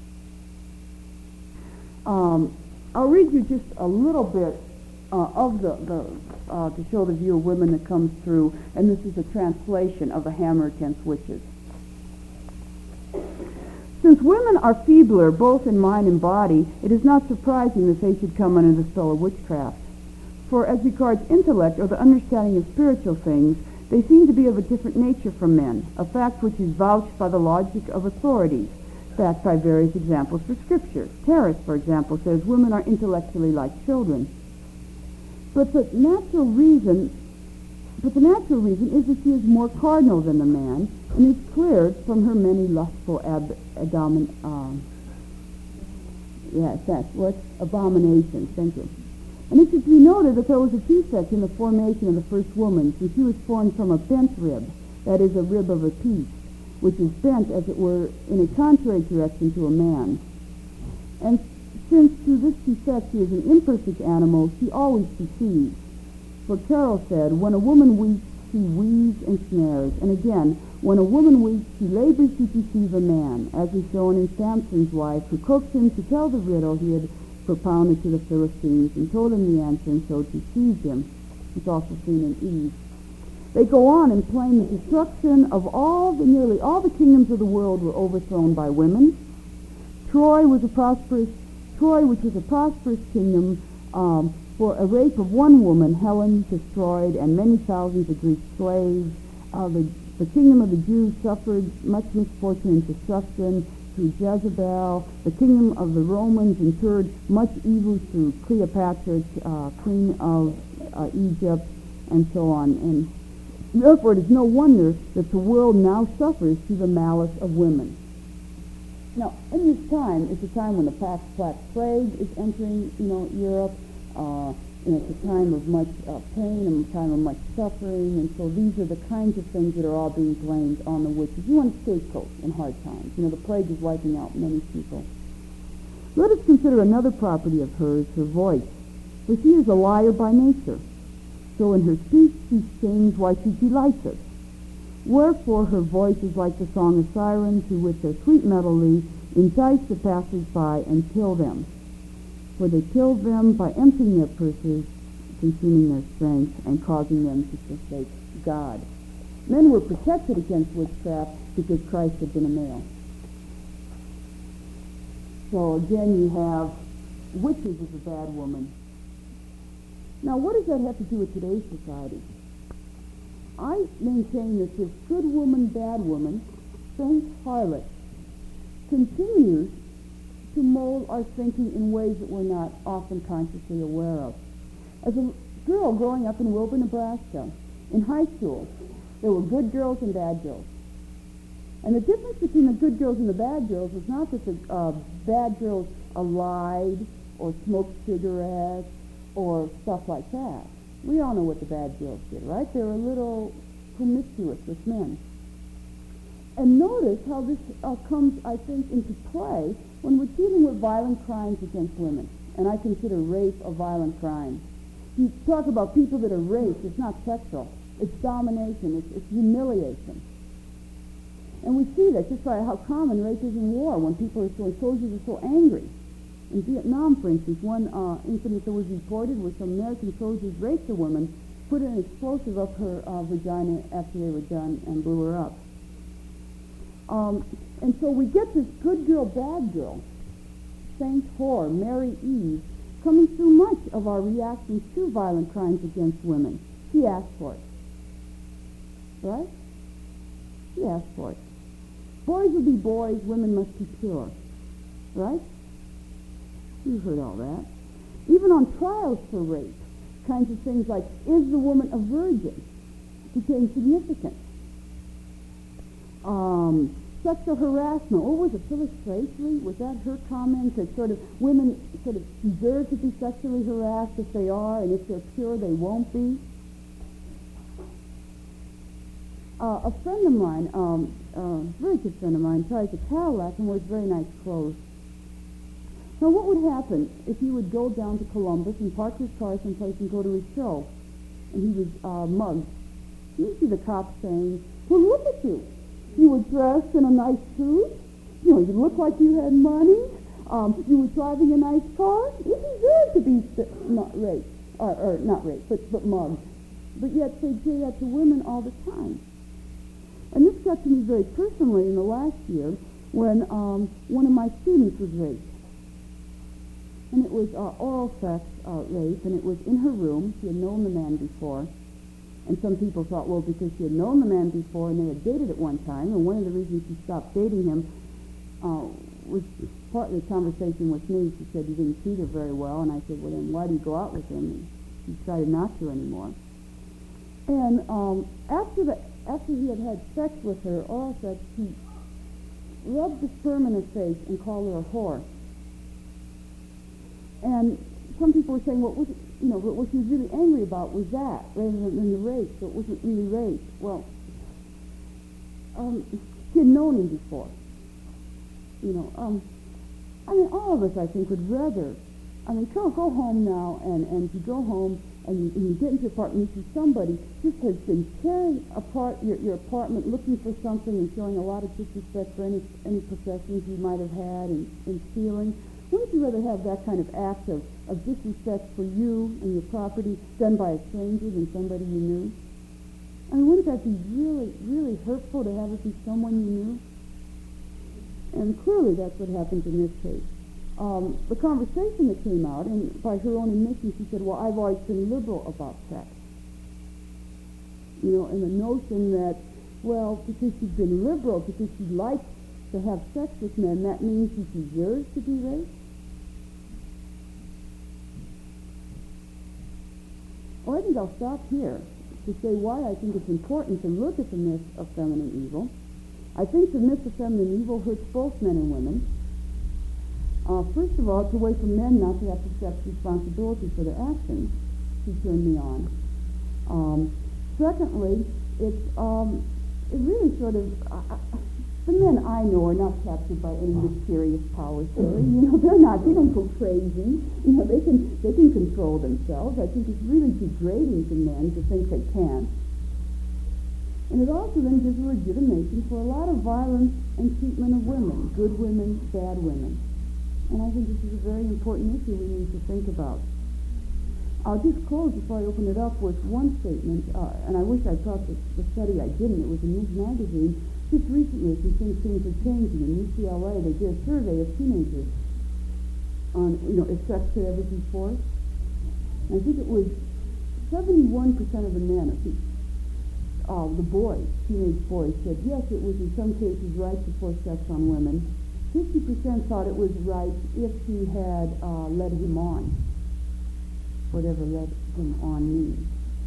Um, I'll read you just a little bit uh, of the, the uh, to show the view of women that comes through, and this is a translation of the Hammer Against Witches. Since women are feebler both in mind and body, it is not surprising that they should come under the spell of witchcraft. For as regards intellect or the understanding of spiritual things, they seem to be of a different nature from men, a fact which is vouched by the logic of authorities. backed by various examples for Scripture. Terrace, for example, says women are intellectually like children. But the natural reason, but the natural reason is that she is more cardinal than the man, and is cleared from her many lustful ab- abomin- um, yes, that's what abominations. Thank you. And it should be noted that there was a defect in the formation of the first woman, since she was formed from a bent rib, that is, a rib of a piece, which is bent, as it were, in a contrary direction to a man. And since through this defect she is an imperfect animal, she always deceives. For Carol said, when a woman weeps, she weaves and snares. And again, when a woman weeps, she labors to deceive a man, as is shown in Samson's wife, who coaxed him to tell the riddle he had propounded to the Philistines, and told him the answer, and so deceived him. It's also seen in Eve. They go on and claim the destruction of all the, nearly all the kingdoms of the world were overthrown by women. Troy was a prosperous, Troy, which was a prosperous kingdom, um, for a rape of one woman, Helen destroyed, and many thousands of Greek slaves. Uh, the, the kingdom of the Jews suffered much misfortune and destruction through Jezebel. The kingdom of the Romans incurred much evil through Cleopatra, uh, queen of uh, Egypt, and so on. And therefore, it is no wonder that the world now suffers through the malice of women. Now, in this time, it's a time when the Black Plague is entering, you know, Europe. Uh, and it's a time of much uh, pain and a time of much suffering. And so these are the kinds of things that are all being blamed on the witches. You want a scapegoat in hard times. You know, the plague is wiping out many people. Let us consider another property of hers, her voice. For she is a liar by nature. So in her speech she sings why she delights us. Wherefore her voice is like the song of sirens, who with their sweet melody entice the passers-by and kill them. For they kill them by emptying their purses, consuming their strength, and causing them to forsake God. Men were protected against witchcraft because Christ had been a male. So again you have witches as a bad woman. Now, what does that have to do with today's society? I maintain that this good woman, bad woman, saint harlot, continues to mold our thinking in ways that we're not often consciously aware of. As a girl growing up in Wilbur, Nebraska, in high school, there were good girls and bad girls. And the difference between the good girls and the bad girls was not that the uh, bad girls uh, lied or smoked cigarettes or stuff like that. We all know what the bad girls did, right? They were a little promiscuous with men. And notice how this uh, comes, I think, into play when we're dealing with violent crimes against women. And I consider rape a violent crime. You talk about people that are raped, it's not sexual. It's domination, it's, it's humiliation. And we see that just by how common rape is in war, when people are so, soldiers are so angry. In Vietnam, for instance, one uh, incident that was reported was some American soldiers raped a woman, put an explosive up her uh, vagina after they were done, and blew her up. Um, and so we get this good girl, bad girl, Saint Whore, Mary Eve, coming through much of our reactions to violent crimes against women. She asked for it. Right? She asked for it. Boys will be boys, women must be pure. Right? You've heard all that. Even on trials for rape, kinds of things like, is the woman a virgin, became significant. Um, sexual harassment. What was it, Phyllis Tracy? Was that her comment that sort of women sort of deserve to be sexually harassed if they are, and if they're pure, they won't be? Uh, a friend of mine, um, a very good friend of mine, drives a Cadillac and wears very nice clothes. Now, what would happen if he would go down to Columbus and park his car someplace and go to his show, and he was uh, mugged? You'd see the cops saying, well, look at you. You were dressed in a nice suit. You know, you looked like you had money. Um, you were driving a nice car. You deserve to be st- not raped, or, or not raped, but, but mugged. But yet they do that to women all the time. And this got to me very personally in the last year when um, one of my students was raped. And it was uh, oral sex uh, rape, and it was in her room. She had known the man before. And some people thought, well, because she had known the man before and they had dated at one time, and one of the reasons she stopped dating him uh, was part of the conversation with me. She said, you didn't treat her very well. And I said, well, then why do you go out with him? And she decided not to anymore. And um, after the after he had had sex with her, oral sex, he rubbed the sperm in her face and called her a whore. And some people were saying, well, what, you know, what she was really angry about was that, rather than, than the rape, so it wasn't really rape. Well, um, she had known him before. You know, um, I mean, all of us, I think, would rather, I mean, go, go home now, and, and if you go home and you, and you get into your apartment, you see somebody just has been tearing apart your, your apartment, looking for something and showing a lot of disrespect for any, any possessions you might have had and, and stealing. Wouldn't you rather have that kind of act of, of disrespect for you and your property done by a stranger than somebody you knew? I mean, wouldn't that be really, really hurtful to have it be someone you knew? And clearly that's what happened in this case. Um, the conversation that came out, and by her own admission, she said, well, I've always been liberal about sex. You know, and the notion that, well, because she's been liberal, because she likes to have sex with men, that means she deserves to be raped? Well, I think I'll stop here to say why I think it's important to look at the myth of feminine evil. I think the myth of feminine evil hurts both men and women. Uh, first of all, it's a way for men not to have to accept responsibility for their actions. She turned me on. Um, secondly, it's um, it really sort of uh, the men I know are not captured by any mysterious powers. There, you know, they're not. They don't go crazy. You know, they can they can control themselves. I think it's really degrading to men to think they can. And it also then gives a legitimation for a lot of violence and treatment of women, good women, bad women. And I think this is a very important issue we need to think about. I'll just close before I open it up with one statement, uh, and I wish I thought the, the study I didn't. It was a news magazine. Just recently, some things, things are changing. In U C L A, they did a survey of teenagers on, you know, if sex could ever be forced. And I think it was seventy-one percent of the men, uh, the boys, teenage boys, said yes, it was in some cases right to force sex on women. fifty percent thought it was right if he had uh, led him on, whatever led him on means.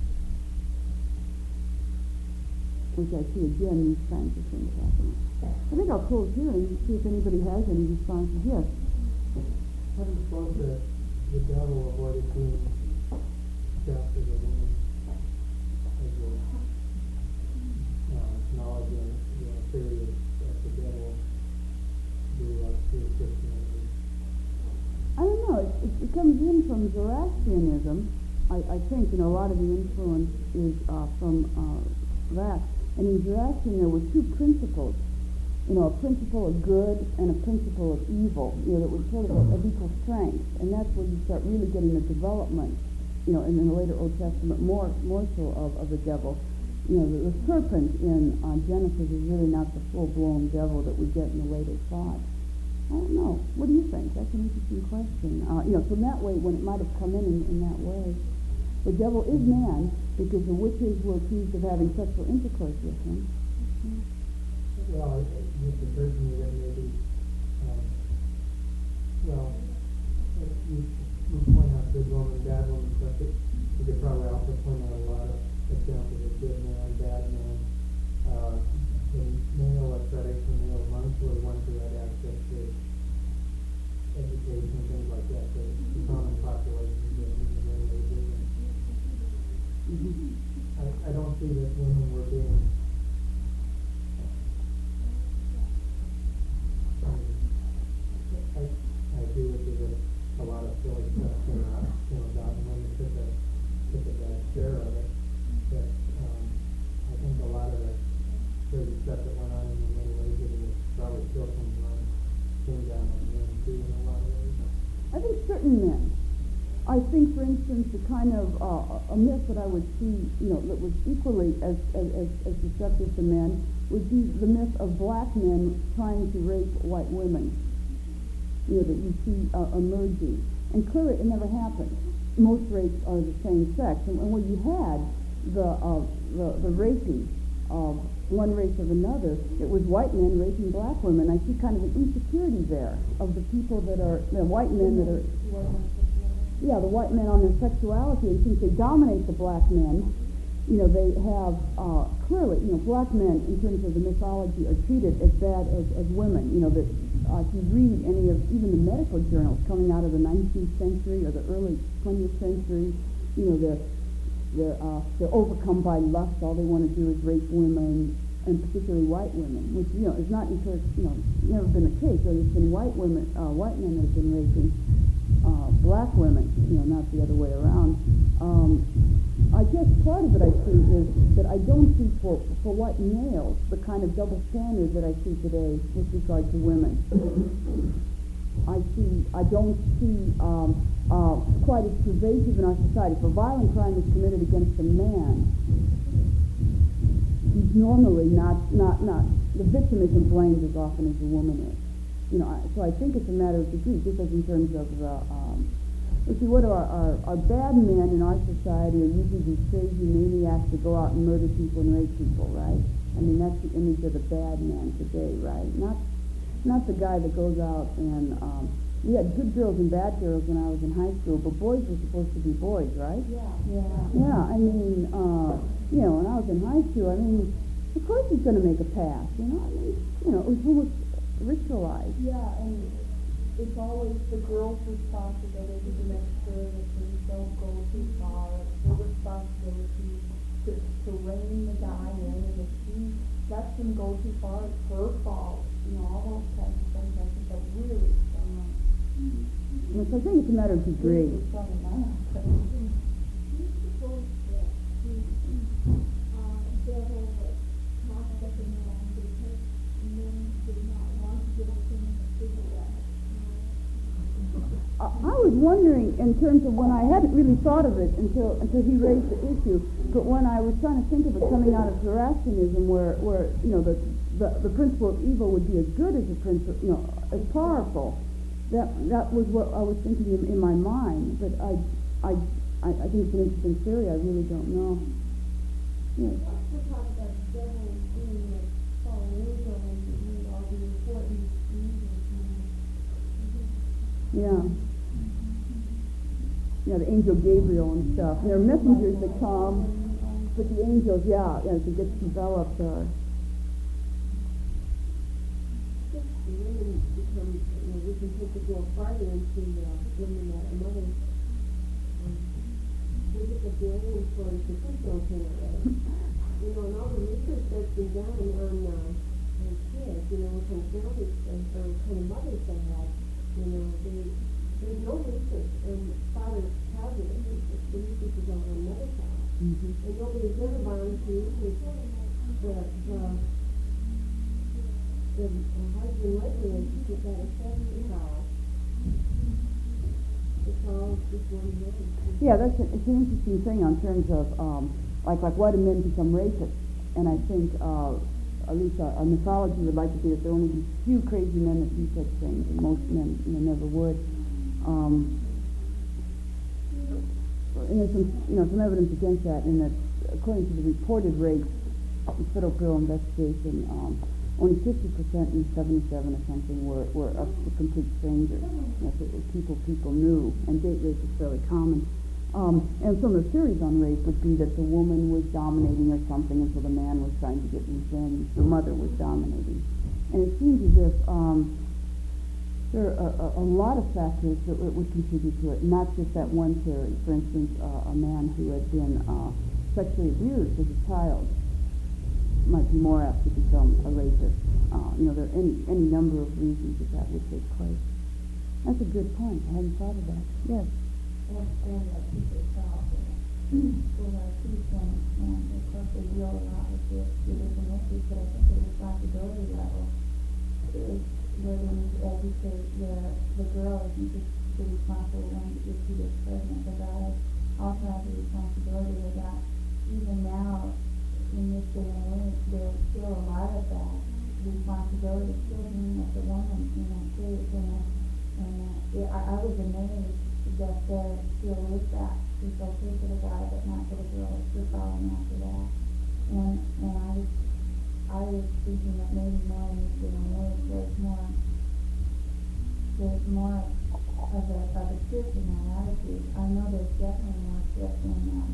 Which I see again, these kinds of things happening. I think I'll close here and see if anybody has any responses. Yes? How do you suppose that the devil avoided being cast as a woman, as a uh, knowledge and you know, theory of, of the devil through, uh, through Christianity? I don't know. It, it, it comes in from Zoroastrianism. I, I think, you know, a lot of the influence is uh, from uh, that. And in Zoroastrian there were two principles, you know, a principle of good and a principle of evil, you know, that was sort of of equal strength. And that's where you start really getting the development, you know, in the later Old Testament, more more so of, of the devil. You know, the, the serpent in uh, Genesis is really not the full-blown devil that we get in the later thought. I don't know. What do you think? That's an interesting question. Uh, you know, from that way, when it might have come in in, in that way. The devil is man because the witches were accused of having sexual intercourse with him. Well, it just occurred to me that maybe, um, well, you, you point out good woman, bad woman, but it, you could probably also point out a lot of examples of good man, bad man. Uh, the male ascetics and male monks were the ones who had access to education and things like that. The, the common population didn't even know they did. Mm-hmm. I, I don't see that women were being I, I agree with you that a lot of silly stuff came out, came about, and women took a, took a bad share of it. But um, I think a lot of the crazy stuff that went on in the Middle Ages and probably still comes on came down on men too in a lot of ways. I think certain men. I think, for instance, the kind of uh, a myth that I would see, you know, that was equally as, as, as, as destructive to men would be the myth of black men trying to rape white women, you know, that you see uh, emerging. And clearly it never happened. Most rapes are the same sex. And, and when you had the, uh, the, the raping uh, one race of another. It was white men raping black women. I see kind of an insecurity there of the people that are, the white men that are, yeah, the white men on their sexuality, and since they dominate the black men, you know, they have, uh, clearly, you know, black men, in terms of the mythology, are treated as bad as, as women. You know, that uh, if you read any of, even the medical journals coming out of the nineteenth century or the early twentieth century, you know, they're, they're, uh, they're overcome by lust. All they want to do is rape women, and particularly white women, which, you know, is not, encouraged, you know, never been the case. So there's been white women, uh, white men that have been raping uh, black women, you know, not the other way around. Um, I guess part of it I see is that I don't see for, for white males the kind of double standard that I see today with regard to women. I see, I don't see um, uh, quite as pervasive in our society. If a violent crime is committed against a man, he's normally not, not, not, the victim isn't blamed as often as the woman is. You know, I, so I think it's a matter of degree, just as in terms of the, um, let's see, what are our, our bad men in our society are usually these crazy maniacs that go out and murder people and rape people, right? I mean, that's the image of the bad man today, right? Not, not the guy that goes out and, um, we had good girls and bad girls when I was in high school, but boys were supposed to be boys, right? Yeah. Yeah. Yeah, I mean, uh, you know, when I was in high school, I mean, of course he's going to make a pass, you know? I mean, you know, it was almost ritualized. Yeah, and it's always the girl's responsibility to make sure that things don't go too far. It's her responsibility to, to rein the guy in, and if she lets him go too far, it's her fault. You know, all those kinds of things I think are really strong. Yes, I think it's a matter of degree. Really strong in my opinion. Suppose that the uh, devil was prospecting along because men did not want to give him a cigarette. I I was wondering, in terms of when I hadn't really thought of it until until he raised the issue, but when I was trying to think of it coming out of Zoroastrianism, where where you know the the, the principle of evil would be as good as the principle, you know, as powerful. That that was what I was thinking in, in my mind, but I I I I think it's an interesting theory. I really don't know. Yes. We're talking about the devil being a fallen angel and doing all the important evil things. Yeah. Yeah, the angel Gabriel and stuff. There are messengers that come, but the angels, yeah, yeah, as it gets developed. Uh, The women become, you know, we can take it go farther into uh, women that are mothers. Um, we get the billion for the personal care, right? You know, and all the research that's been done on, uh, on kids, you know, what kind of families and or what kind of mothers they had, you know, they, there's no research on father-child research. The research is all on mother-child. mm-hmm. And nobody's ever gone to the, the, the the uh, husband-wife relationship that affects the child. It's all just one way. Yeah, that's a, it's an interesting thing on terms of um, like like why do men become rapists? And I think uh, at least our, our mythology would like to be that there are only these few crazy men that do such things, and most men, you know, never would. Um, and there's some, you know, some evidence against that, in that according to the reported rates, the Federal Bureau investigation, um, only fifty percent in seventy-seven or something were, were of the complete strangers. You know, so it was people people knew, and date rape is fairly common. Um, and some of the theories on rape would be that the woman was dominating or something, and so the man was trying to get revenge. The mother was dominating. And it seems as if um, there are a, a, a lot of factors that would, would contribute to it, not just that one theory. For instance, uh, a man who had been uh, sexually abused as a child might be more apt to become a rapist. Uh, you know, there are any, any number of reasons that that would take place. That's a good point. I hadn't thought of that. Yes. And, and like people talk, when I see some, and of course they deal a lot with the, the different issues, but I think the responsibility level is where they need to educate the, the girl isn't just the responsible one if she gets pregnant. The guy also has a responsibility with that. Even now, in this day and age, there's still a lot of that responsibility still being with the woman in that case. And, uh, and uh, yeah, I, I was amazed that there still is that. It's okay for the guy, but not for the girl. It's just following after that. And, and I was, I was thinking that maybe more needs to be made, there's more, there's more of a, of a shift in that attitude. I know there's definitely more shift in, um,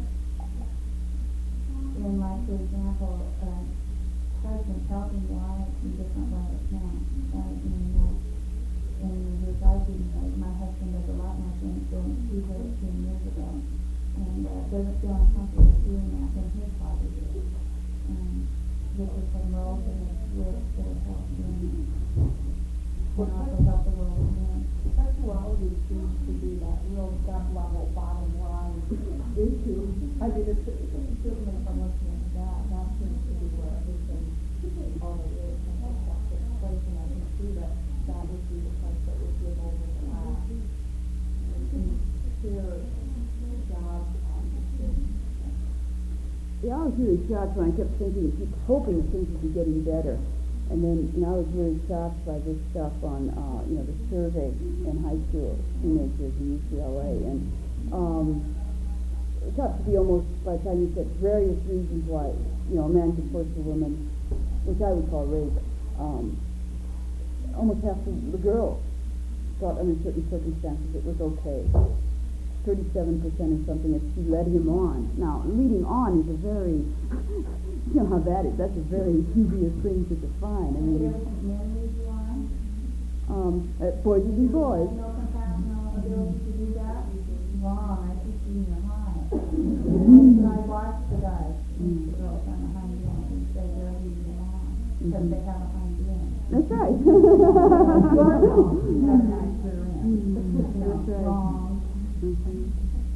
in like, for example, uh, husbands helping wives in different ways now. And, and, uh, and which I didn't know, my husband does a lot more things than he did ten years ago. And uh, doesn't feel uncomfortable doing that than his father did. Um, this is some roles that have switched that have helped him. And also help the world of men. Sexuality seems to be that real gut level bottom line issue. I mean, it's, it's certainly from listening to that, that seems to be where everything already is. And that's the place, and I can see that that would be the place that would give over the last. And share jobs on Yeah, I was really shocked when I kept thinking, keep hoping that things would be getting better. And then, you know, I was really shocked by this stuff on, uh, you know, the survey in high school teenagers in U C L A. And um, it got to be almost, by the time you said various reasons why, you know, a man could force a woman, which I would call rape. Um, almost half the, the girls thought under certain circumstances it was okay. thirty-seven percent or something if she led him on. Now, leading on is a very, you know how that is. That's a very dubious thing to define. I mean, Men lead you on? um, uh, boys would be boys. No compassion, no ability to do that? Wrong, I think you need a high. And I watch the guys, the girls on the hind end, and say they're leading you on, because they have a hind end. That's right. You're wrong, you have a nice rear end. That's right. Wrong. Mhm.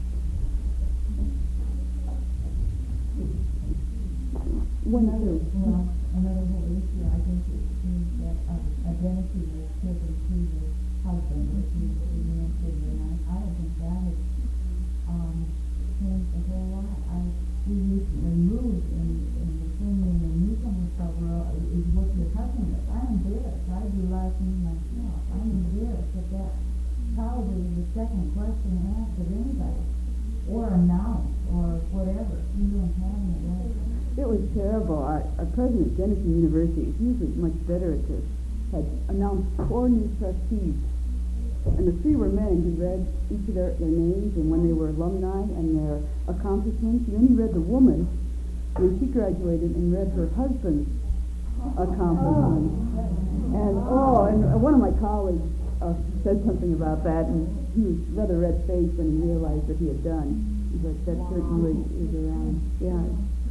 One, two. Well, another whole issue, I think, is, is that um, identity was taken to the husband, which is the man figure, and I, I don't think that has um, changed a whole lot. I, we recently moved, and, and the thing in the newcomer world is what your husband is. I embarrassed. I do a lot of things myself. I'm embarrassed that that probably the second question asked of anybody, or announced, or whatever. You don't have any right. It was terrible. Our, our president, Denison University, is usually much better at this, had announced four new trustees. And the three were men. He read each of their, their names and when they were alumni and their accomplishments. And then he read the woman when she graduated and read her husband's accomplishments. And oh, and one of my colleagues uh, said something about that, and he was rather red-faced when he realized that he had done. But that certainly is around. Yeah.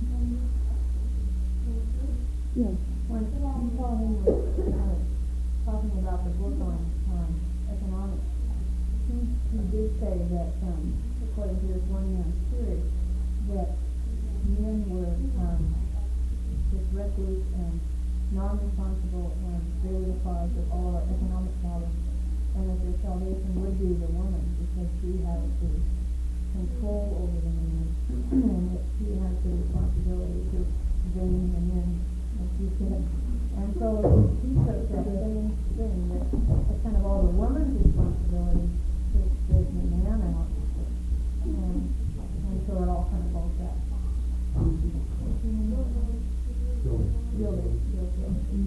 Yes. When Pauline was uh, talking about the book on um, economics, he, he did say that, um, according to this one man's theory, that men were um, just recluse and non-responsible, and they were the cause of all our economic problems, and that their salvation would be the woman, because she has the control over the man, and that she has the responsibility to bring him in. And so he took that same thing, that it's kind of all the woman's responsibility to straighten the man out. And, and so it all kind of falls back. Guilty. Guilty.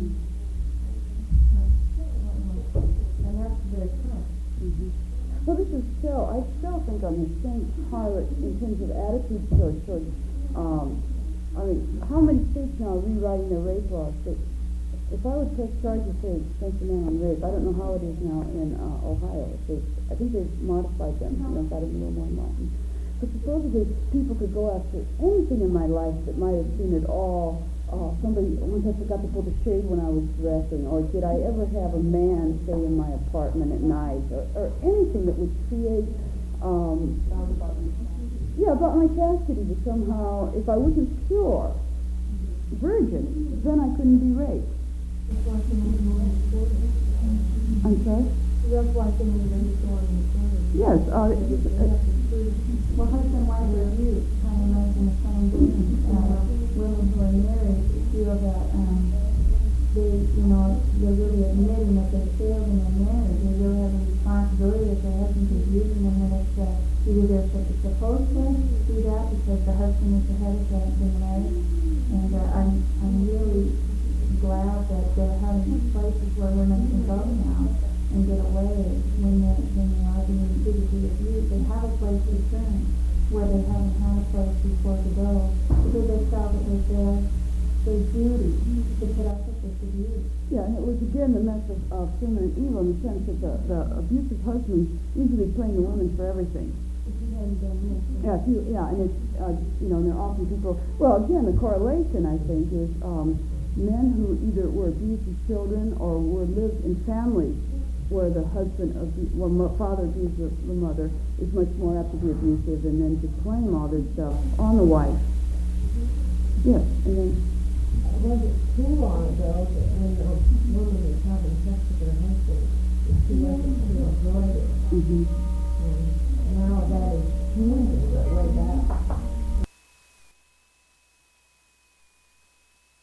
And that's very current. Mm-hmm. Well, this is still, I still think on the same pilot in terms of attitude towards, towards um, I mean, how many states now are rewriting their rape laws? That if I would press charges, say, against a man on rape, I don't know how it is now in uh, Ohio. They, I think they've modified them, you know, got it a little more modern. But supposedly people could go after anything in my life that might have been at all, uh, somebody, once I forgot to pull the shade when I was dressing, or did I ever have a man stay in my apartment at night, or, or anything that would create, um, yeah, about my chastity, that somehow, if I wasn't pure, virgin, then I couldn't be raped. I'm sorry? That's why so many ladies go on the corner. Yes. Uh, Well, husband, wife, review kind of runs in the same thing. Uh, women who are married feel that um, they, you know, they're really admitting that they failed in their marriage. They really have a responsibility that their husband's abusing them, and it's uh, Either they're sup- supposed to do that because the husband is the head of that marriage, and uh, I'm I'm really glad that they're having places where women can go now and get away when they when they are being physically abused. They have a place to turn where they haven't had a place before to go because they felt it was their their duty to put up with this abuse. Yeah, and it was again the mess of, of sin and evil in the sense that the, the abusive husband usually blamed the woman for everything. If you hadn't done this. Yeah, if you, yeah, and it's, uh, you know, and there are often people, well, again, the correlation, I think, is um, men who either were abused as children or were lived in families where the husband, abu- where mo- father abused the, the mother, is much more apt to be abusive and then to claim all this stuff on the wife. Yes, and then, Was it too long ago that when a woman was having sex with her husband, if she wasn't to avoid it, mm-hmm.